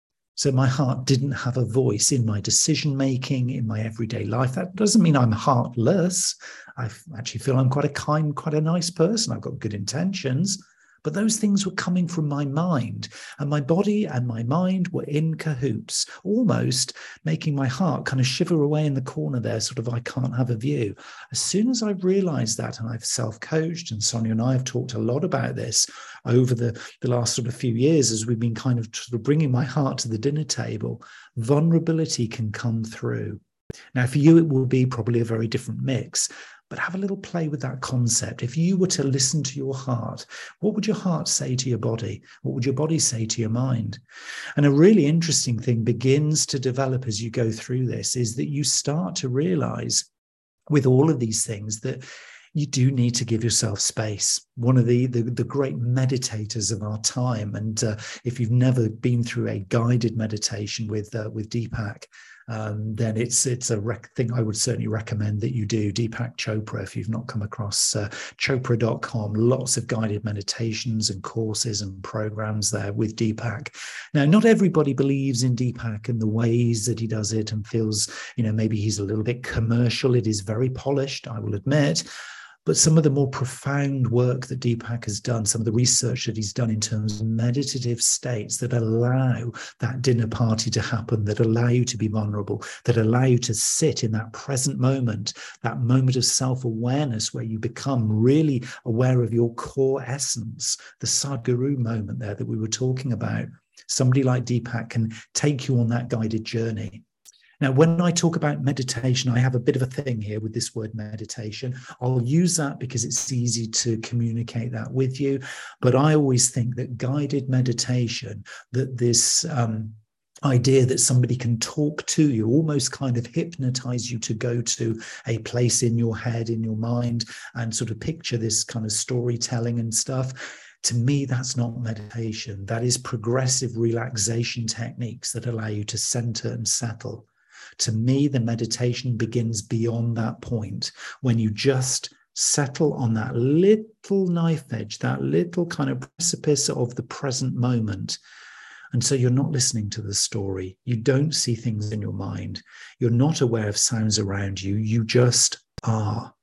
[SPEAKER 1] So my heart didn't have a voice in my decision-making, in my everyday life. That doesn't mean I'm heartless. I actually feel I'm quite a kind, quite a nice person. I've got good intentions. But those things were coming from my mind, and my body and my mind were in cahoots, almost making my heart kind of shiver away in the corner there, sort of, I can't have a view. As soon as I realized that, and I've self-coached, and Sonia and I have talked a lot about this over the last sort of few years, as we've been kind of sort of bringing my heart to the dinner table, vulnerability can come through. Now, for you, it will be probably a very different mix. But have a little play with that concept. If you were to listen to your heart, what would your heart say to your body? What would your body say to your mind? And a really interesting thing begins to develop as you go through this, is that you start to realize with all of these things that you do need to give yourself space. One of the great meditators of our time, and if you've never been through a guided meditation with Deepak, then it's a thing I would certainly recommend that you do. Deepak Chopra, if you've not come across chopra.com, lots of guided meditations and courses and programs there with Deepak. Now, not everybody believes in Deepak and the ways that he does it, and feels, you know, maybe he's a little bit commercial. It is very polished, I will admit. But some of the more profound work that Deepak has done, some of the research that he's done in terms of meditative states that allow that dinner party to happen, that allow you to be vulnerable, that allow you to sit in that present moment, that moment of self-awareness where you become really aware of your core essence, the Sadhguru moment there that we were talking about. Somebody like Deepak can take you on that guided journey. Now, when I talk about meditation, I have a bit of a thing here with this word meditation. I'll use that because it's easy to communicate that with you. But I always think that guided meditation, that this idea that somebody can talk to you, almost kind of hypnotize you to go to a place in your head, in your mind, and sort of picture this kind of storytelling and stuff. To me, that's not meditation. That is progressive relaxation techniques that allow you to center and settle. To me, the meditation begins beyond that point, when you just settle on that little knife edge, that little kind of precipice of the present moment. And so you're not listening to the story. You don't see things in your mind. You're not aware of sounds around you. You just are.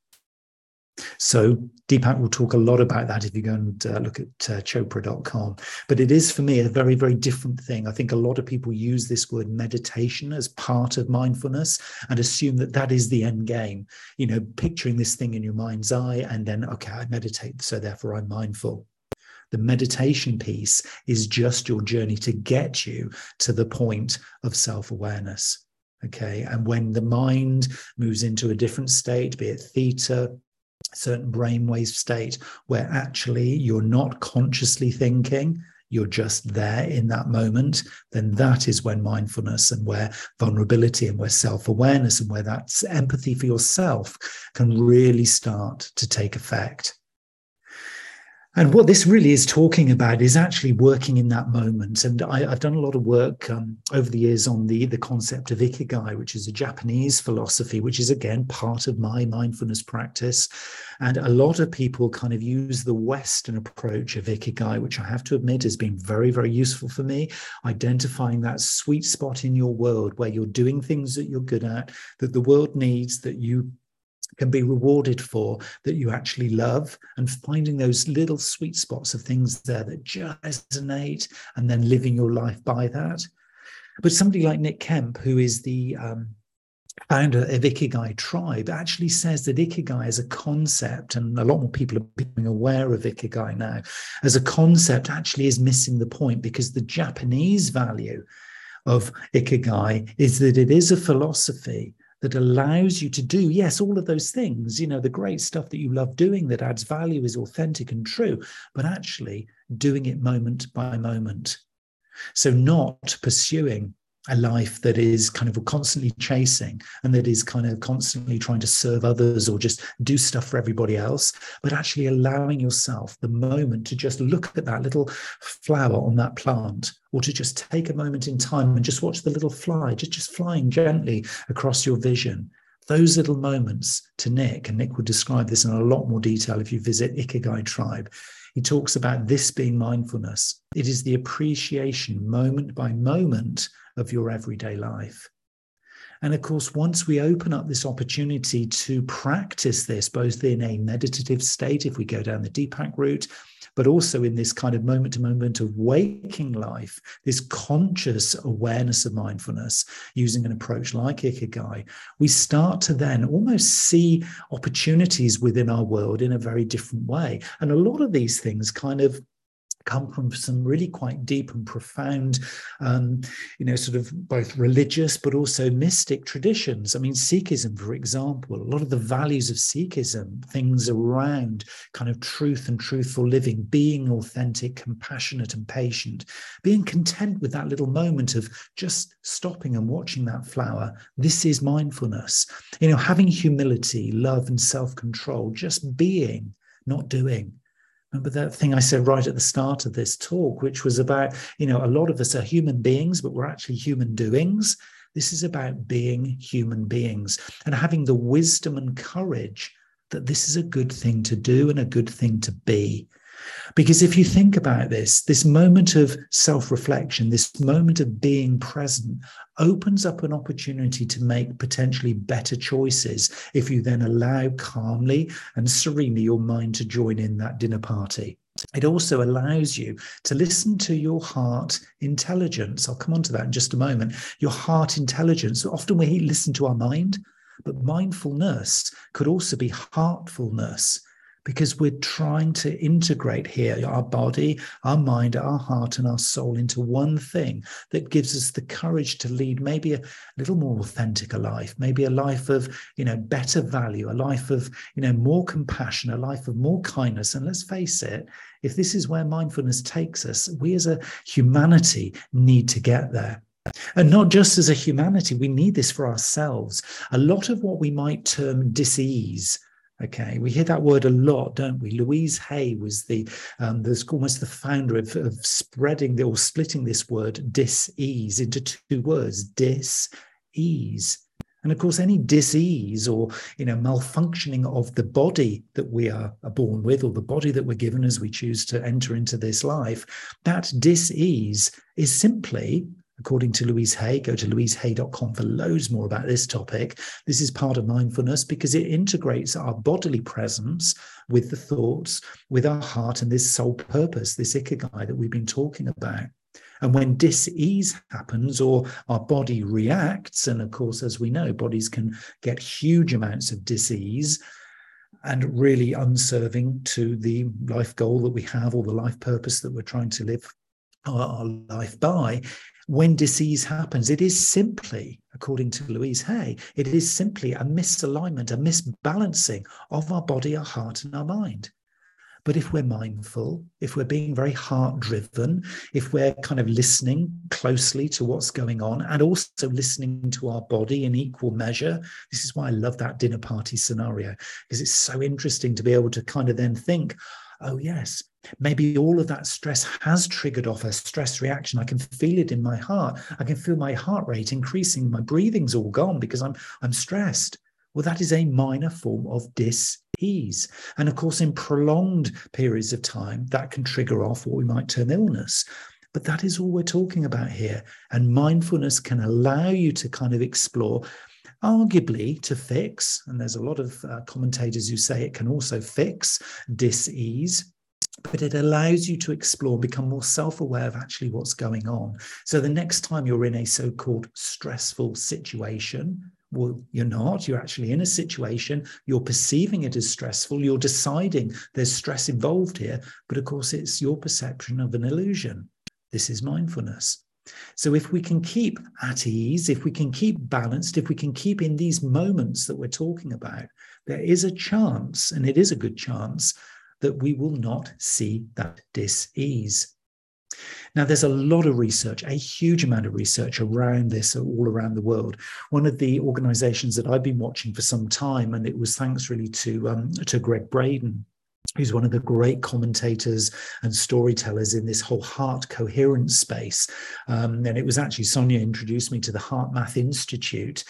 [SPEAKER 1] So Deepak will talk a lot about that if you go and look at chopra.com. But it is, for me, a very, very different thing. I think a lot of people use this word meditation as part of mindfulness and assume that that is the end game. You know, picturing this thing in your mind's eye and then, okay, I meditate, so therefore I'm mindful. The meditation piece is just your journey to get you to the point of self-awareness. Okay. And when the mind moves into a different state, be it theta, certain brainwave state, where actually you're not consciously thinking, you're just there in that moment, then that is when mindfulness and where vulnerability and where self-awareness and where that's empathy for yourself can really start to take effect. And what this really is talking about is actually working in that moment. And I've done a lot of work over the years on the concept of Ikigai, which is a Japanese philosophy, which is, again, part of my mindfulness practice. And a lot of people kind of use the Western approach of Ikigai, which I have to admit has been very, very useful for me, identifying that sweet spot in your world where you're doing things that you're good at, that the world needs, that you can be rewarded for, that you actually love, and finding those little sweet spots of things there that just resonate, and then living your life by that. But somebody like Nick Kemp, who is the founder of Ikigai Tribe, actually says that Ikigai as a concept, and a lot more people are becoming aware of Ikigai now, as a concept actually is missing the point, because the Japanese value of Ikigai is that it is a philosophy that allows you to do, yes, all of those things, you know, the great stuff that you love doing that adds value, is authentic and true, but actually doing it moment by moment. So not pursuing a life that is kind of constantly chasing and that is kind of constantly trying to serve others or just do stuff for everybody else, but actually allowing yourself the moment to just look at that little flower on that plant, or to just take a moment in time and just watch the little fly, just flying gently across your vision. Those little moments, to Nick, and Nick would describe this in a lot more detail if you visit Ikigai Tribe. He talks about this being mindfulness. It is the appreciation moment by moment of your everyday life. And of course, once we open up this opportunity to practice this, both in a meditative state, if we go down the Deepak route, but also in this kind of moment-to-moment of waking life, this conscious awareness of mindfulness, using an approach like Ikigai, we start to then almost see opportunities within our world in a very different way. And a lot of these things kind of come from some really quite deep and profound, sort of both religious but also mystic traditions. I mean, Sikhism, for example, a lot of the values of Sikhism, things around kind of truth and truthful living, being authentic, compassionate and patient, being content with that little moment of just stopping and watching that flower. This is mindfulness. You know, having humility, love and self-control, just being, not doing. Remember that thing I said right at the start of this talk, which was about, a lot of us are human beings, but we're actually human doings. This is about being human beings and having the wisdom and courage that this is a good thing to do and a good thing to be. Because if you think about this moment of self-reflection, this moment of being present opens up an opportunity to make potentially better choices if you then allow calmly and serenely your mind to join in that dinner party. It also allows you to listen to your heart intelligence. I'll come on to that in just a moment. Your heart intelligence. Often we listen to our mind, but mindfulness could also be heartfulness, because we're trying to integrate here our body, our mind, our heart, and our soul into one thing that gives us the courage to lead maybe a little more authentic a life, maybe a life of, better value, a life of, more compassion, a life of more kindness. And let's face it, if this is where mindfulness takes us, we as a humanity need to get there. And not just as a humanity, we need this for ourselves. A lot of what we might term dis-ease, okay, we hear that word a lot, don't we? Louise Hay was there's almost the founder of spreading or splitting this word dis-ease into two words, dis-ease. And of course, any dis-ease or malfunctioning of the body that we are born with, or the body that we're given as we choose to enter into this life, that dis-ease is simply, according to Louise Hay, go to louisehay.com for loads more about this topic. This is part of mindfulness because it integrates our bodily presence with the thoughts, with our heart, and this soul purpose, this ikigai that we've been talking about. And when dis-ease happens, or our body reacts, and of course, as we know, bodies can get huge amounts of dis-ease and really unserving to the life goal that we have, or the life purpose that we're trying to live our life by. When dis-ease happens, it is simply, according to Louise Hay, it is simply a misalignment, a misbalancing of our body, our heart, and our mind. But if we're mindful, if we're being very heart-driven, if we're kind of listening closely to what's going on and also listening to our body in equal measure, this is why I love that dinner party scenario, because it's so interesting to be able to kind of then think, oh yes, maybe all of that stress has triggered off a stress reaction. I can feel it in my heart. I can feel my heart rate increasing. My breathing's all gone because I'm stressed. Well, that is a minor form of dis-ease. And of course, in prolonged periods of time, that can trigger off what we might term illness. But that is all we're talking about here. And mindfulness can allow you to kind of explore, arguably to fix, and there's a lot of commentators who say it can also fix dis-ease, but it allows you to explore, become more self-aware of actually what's going on. So the next time you're in a so-called stressful situation, well, you're not, you're actually in a situation, you're perceiving it as stressful, you're deciding there's stress involved here, but of course it's your perception of an illusion. This is mindfulness. So if we can keep at ease, if we can keep balanced, if we can keep in these moments that we're talking about, there is a chance, and it is a good chance, that we will not see that dis-ease. Now, there's a lot of research, a huge amount of research around this all around the world. One of the organizations that I've been watching for some time, and it was thanks really to Greg Braden, who's one of the great commentators and storytellers in this whole heart coherence space. And it was actually Sonia introduced me to the HeartMath Institute,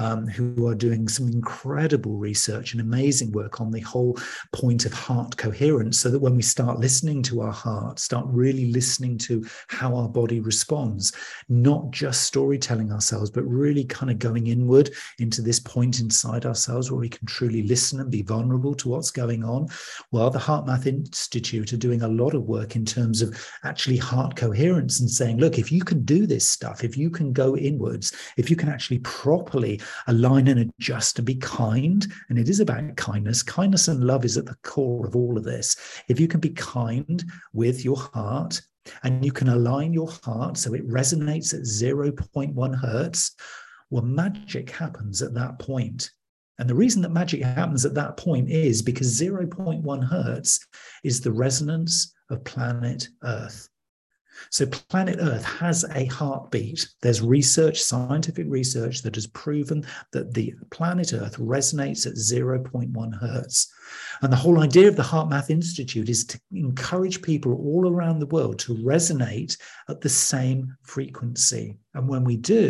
[SPEAKER 1] who are doing some incredible research and amazing work on the whole point of heart coherence, so that when we start listening to our heart, start really listening to how our body responds, not just storytelling ourselves, but really kind of going inward into this point inside ourselves where we can truly listen and be vulnerable to what's going on. Well, the HeartMath Institute are doing a lot of work in terms of actually heart coherence and saying, look, if you can do this stuff, if you can go inwards, if you can actually properly align and adjust and be kind, and it is about kindness. Kindness and love is at the core of all of this. If you can be kind with your heart and you can align your heart so it resonates at 0.1 hertz, well, magic happens at that point. And the reason that magic happens at that point is because 0.1 hertz is the resonance of planet Earth. So planet Earth has a heartbeat. There's research, scientific research, that has proven that the planet Earth resonates at 0.1 hertz. And the whole idea of the HeartMath Institute is to encourage people all around the world to resonate at the same frequency. And when we do,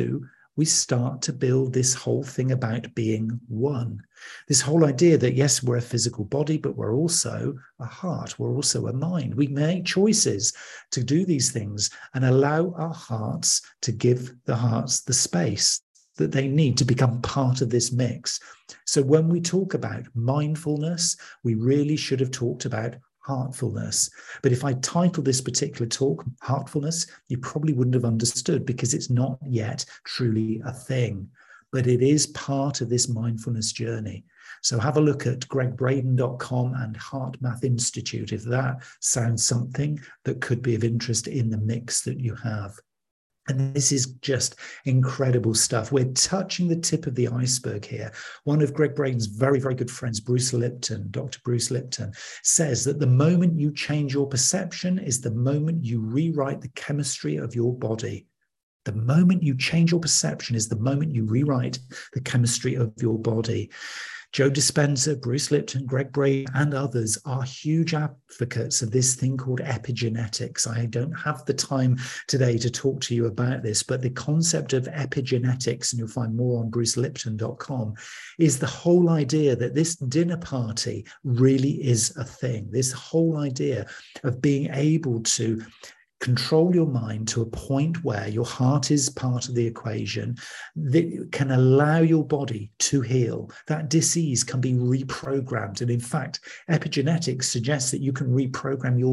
[SPEAKER 1] we start to build this whole thing about being one. This whole idea that, yes, we're a physical body, but we're also a heart. We're also a mind. We make choices to do these things and allow our hearts to give the hearts the space that they need to become part of this mix. So when we talk about mindfulness, we really should have talked about heartfulness. But if I titled this particular talk Heartfulness, you probably wouldn't have understood, because it's not yet truly a thing, but it is part of this mindfulness journey. So have a look at gregbraden.com and HeartMath Institute if that sounds something that could be of interest in the mix that you have. And this is just incredible stuff. We're touching the tip of the iceberg here. One of Gregg Braden's very, very good friends, Bruce Lipton, Dr. Bruce Lipton, says that the moment you change your perception is the moment you rewrite the chemistry of your body. The moment you change your perception is the moment you rewrite the chemistry of your body. Joe Dispenza, Bruce Lipton, Gregg Braden, and others are huge advocates of this thing called epigenetics. I don't have the time today to talk to you about this, but the concept of epigenetics, and you'll find more on brucelipton.com, is the whole idea that this dinner party really is a thing. This whole idea of being able to control your mind to a point where your heart is part of the equation that can allow your body to heal. That disease can be reprogrammed. And in fact, epigenetics suggests that you can reprogram your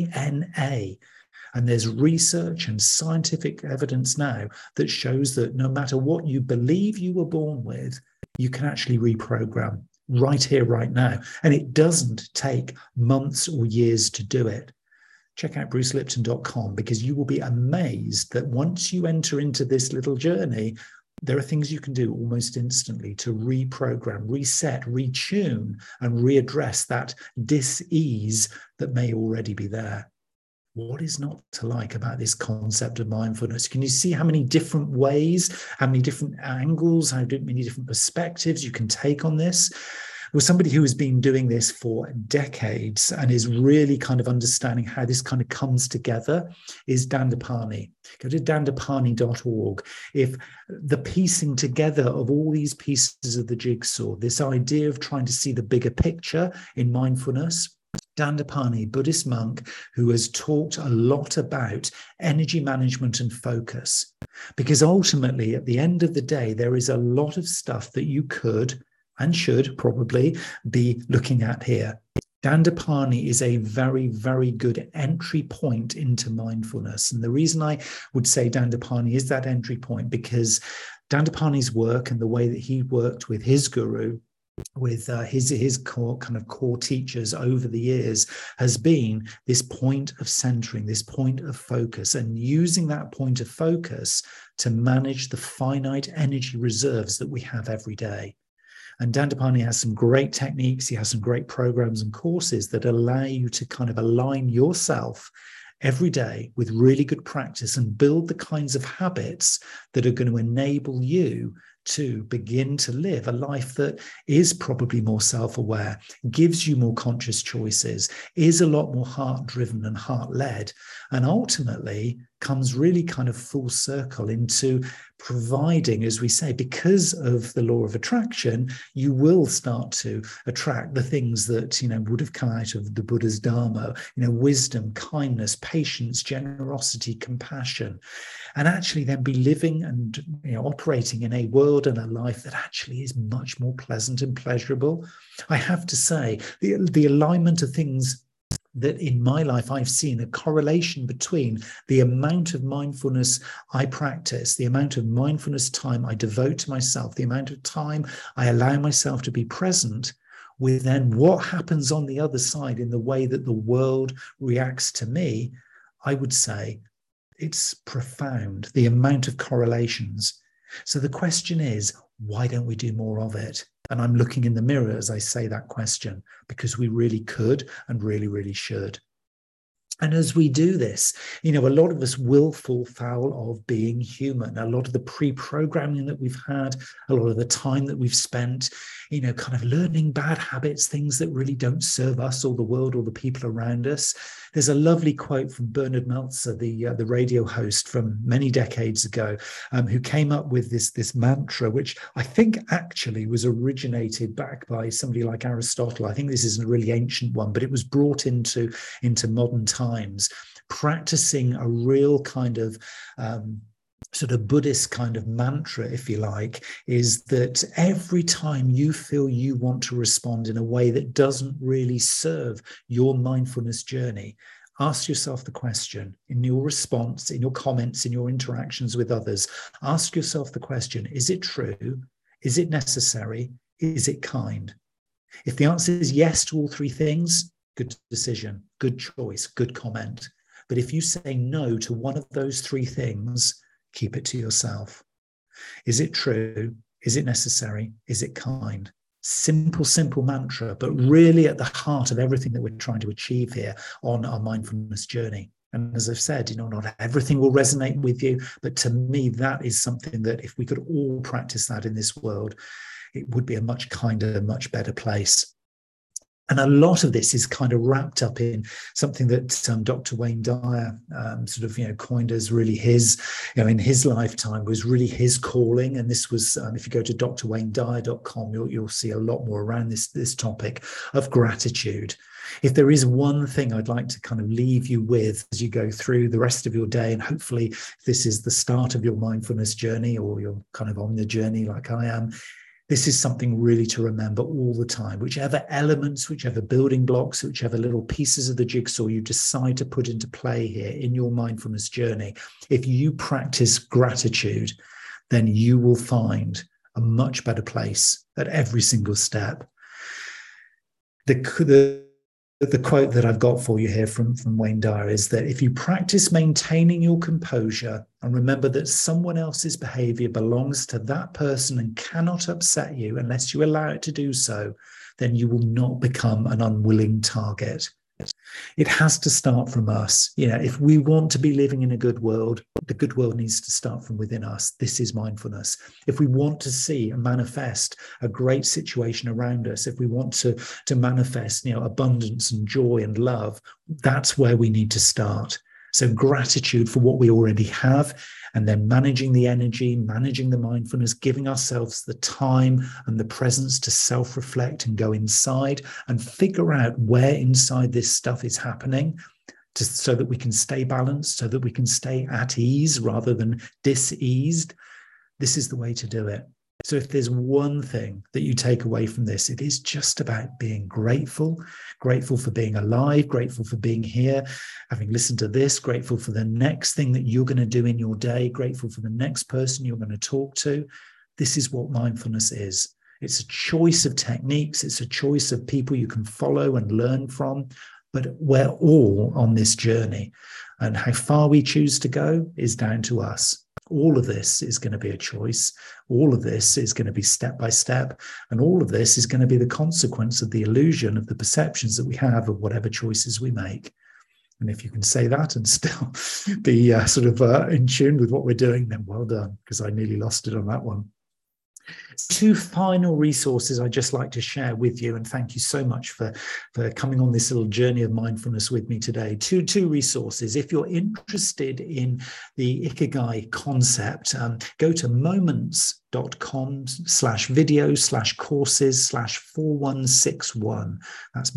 [SPEAKER 1] DNA. And there's research and scientific evidence now that shows that no matter what you believe you were born with, you can actually reprogram right here, right now. And it doesn't take months or years to do it. Check out brucelipton.com, because you will be amazed that once you enter into this little journey, there are things you can do almost instantly to reprogram, reset, retune, and readdress that dis-ease that may already be there. What is not to like about this concept of mindfulness? Can you see how many different ways, how many different angles, how many different perspectives you can take on this? Well, somebody who has been doing this for decades and is really kind of understanding how this kind of comes together is Dandapani. Go to dandapani.org. If the piecing together of all these pieces of the jigsaw, this idea of trying to see the bigger picture in mindfulness, Dandapani, Buddhist monk who has talked a lot about energy management and focus. Because ultimately, at the end of the day, there is a lot of stuff that you could and should probably be looking at here. Dandapani is a very, very good entry point into mindfulness. And the reason I would say Dandapani is that entry point, because Dandapani's work and the way that he worked with his guru, with his core teachers over the years, has been this point of centering, this point of focus, and using that point of focus to manage the finite energy reserves that we have every day. And Dandapani has some great techniques. He has some great programs and courses that allow you to kind of align yourself every day with really good practice and build the kinds of habits that are going to enable you to begin to live a life that is probably more self-aware, gives you more conscious choices, is a lot more heart-driven and heart-led, and ultimately comes really kind of full circle into providing, as we say, because of the law of attraction, you will start to attract the things that, would have come out of the Buddha's Dharma, wisdom, kindness, patience, generosity, compassion, and actually then be living and operating in a world and a life that actually is much more pleasant and pleasurable. I have to say, the alignment of things that in my life I've seen a correlation between the amount of mindfulness I practice, the amount of mindfulness time I devote to myself, the amount of time I allow myself to be present, with then what happens on the other side in the way that the world reacts to me. I would say it's profound, the amount of correlations. So the question is, why don't we do more of it? And I'm looking in the mirror as I say that question, because we really could and really, really should. And as we do this, a lot of us will fall foul of being human. A lot of the pre-programming that we've had, a lot of the time that we've spent, kind of learning bad habits, things that really don't serve us or the world or the people around us. There's a lovely quote from Bernard Meltzer, the radio host from many decades ago, who came up with this mantra, which I think actually was originated back by somebody like Aristotle. I think this is a really ancient one, but it was brought into modern times, practicing a real kind of sort of Buddhist kind of mantra, if you like, is that every time you feel you want to respond in a way that doesn't really serve your mindfulness journey, ask yourself the question in your response, in your comments, in your interactions with others. Ask yourself the question, is it true? Is it necessary? Is it kind? If the answer is yes to all three things, good decision, good choice, good comment. But if you say no to one of those three things, keep it to yourself. Is it true? Is it necessary? Is it kind? Simple mantra, but really at the heart of everything that we're trying to achieve here on our mindfulness journey. And as I've said, not everything will resonate with you, but to me, that is something that if we could all practice that in this world, it would be a much kinder, much better place. And a lot of this is kind of wrapped up in something that Dr. Wayne Dyer coined as really his, in his lifetime was really his calling. And this was, if you go to drwaynedyer.com, you'll see a lot more around this topic of gratitude. If there is one thing I'd like to kind of leave you with as you go through the rest of your day, and hopefully this is the start of your mindfulness journey or you're kind of on the journey like I am, this is something really to remember all the time. Whichever elements, whichever building blocks, whichever little pieces of the jigsaw you decide to put into play here in your mindfulness journey, if you practice gratitude, then you will find a much better place at every single step. The quote that I've got for you here from Wayne Dyer is that if you practice maintaining your composure and remember that someone else's behavior belongs to that person and cannot upset you unless you allow it to do so, then you will not become an unwilling target. It has to start from us. If we want to be living in a good world, the good world needs to start from within us. This is mindfulness. If we want to see and manifest a great situation around us, if we want to manifest, abundance and joy and love, that's where we need to start. So gratitude for what we already have, and then managing the energy, managing the mindfulness, giving ourselves the time and the presence to self-reflect and go inside and figure out where inside this stuff is happening so that we can stay balanced, so that we can stay at ease rather than diseased. This is the way to do it. So if there's one thing that you take away from this, it is just about being grateful for being alive, grateful for being here, having listened to this, grateful for the next thing that you're going to do in your day, grateful for the next person you're going to talk to. This is what mindfulness is. It's a choice of techniques. It's a choice of people you can follow and learn from, but we're all on this journey. And how far we choose to go is down to us. All of this is going to be a choice. All of this is going to be step by step. And all of this is going to be the consequence of the illusion of the perceptions that we have of whatever choices we make. And if you can say that and still be in tune with what we're doing, then well done, because I nearly lost it on that one. Two final resources I'd just like to share with you, and thank you so much for coming on this little journey of mindfulness with me today. Two resources. If you're interested in the Ikigai concept, go to moments.com/video/courses/4161. That's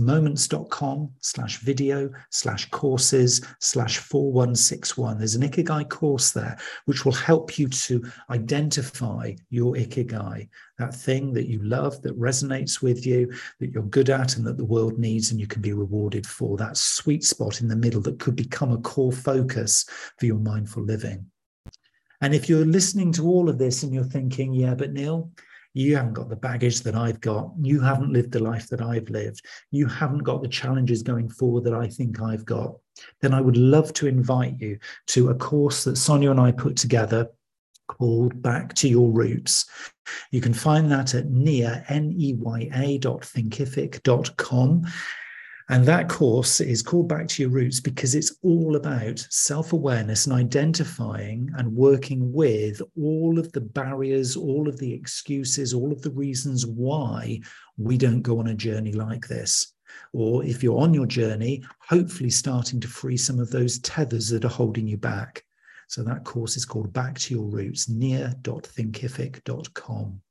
[SPEAKER 1] moments.com/video/courses/4161. There's an Ikigai course there, which will help you to identify your Ikigai, that thing that you love, that resonates with you, that you're good at and that the world needs and you can be rewarded for, that sweet spot in the middle that could become a core focus for your mindful living. And if you're listening to all of this and you're thinking, yeah, but Neil, you haven't got the baggage that I've got. You haven't lived the life that I've lived. You haven't got the challenges going forward that I think I've got. Then I would love to invite you to a course that Sonia and I put together called Back to Your Roots. You can find that at neya.thinkific.com. And that course is called Back to Your Roots because it's all about self-awareness and identifying and working with all of the barriers, all of the excuses, all of the reasons why we don't go on a journey like this. Or if you're on your journey, hopefully starting to free some of those tethers that are holding you back. So that course is called Back to Your Roots, nia.thinkific.com.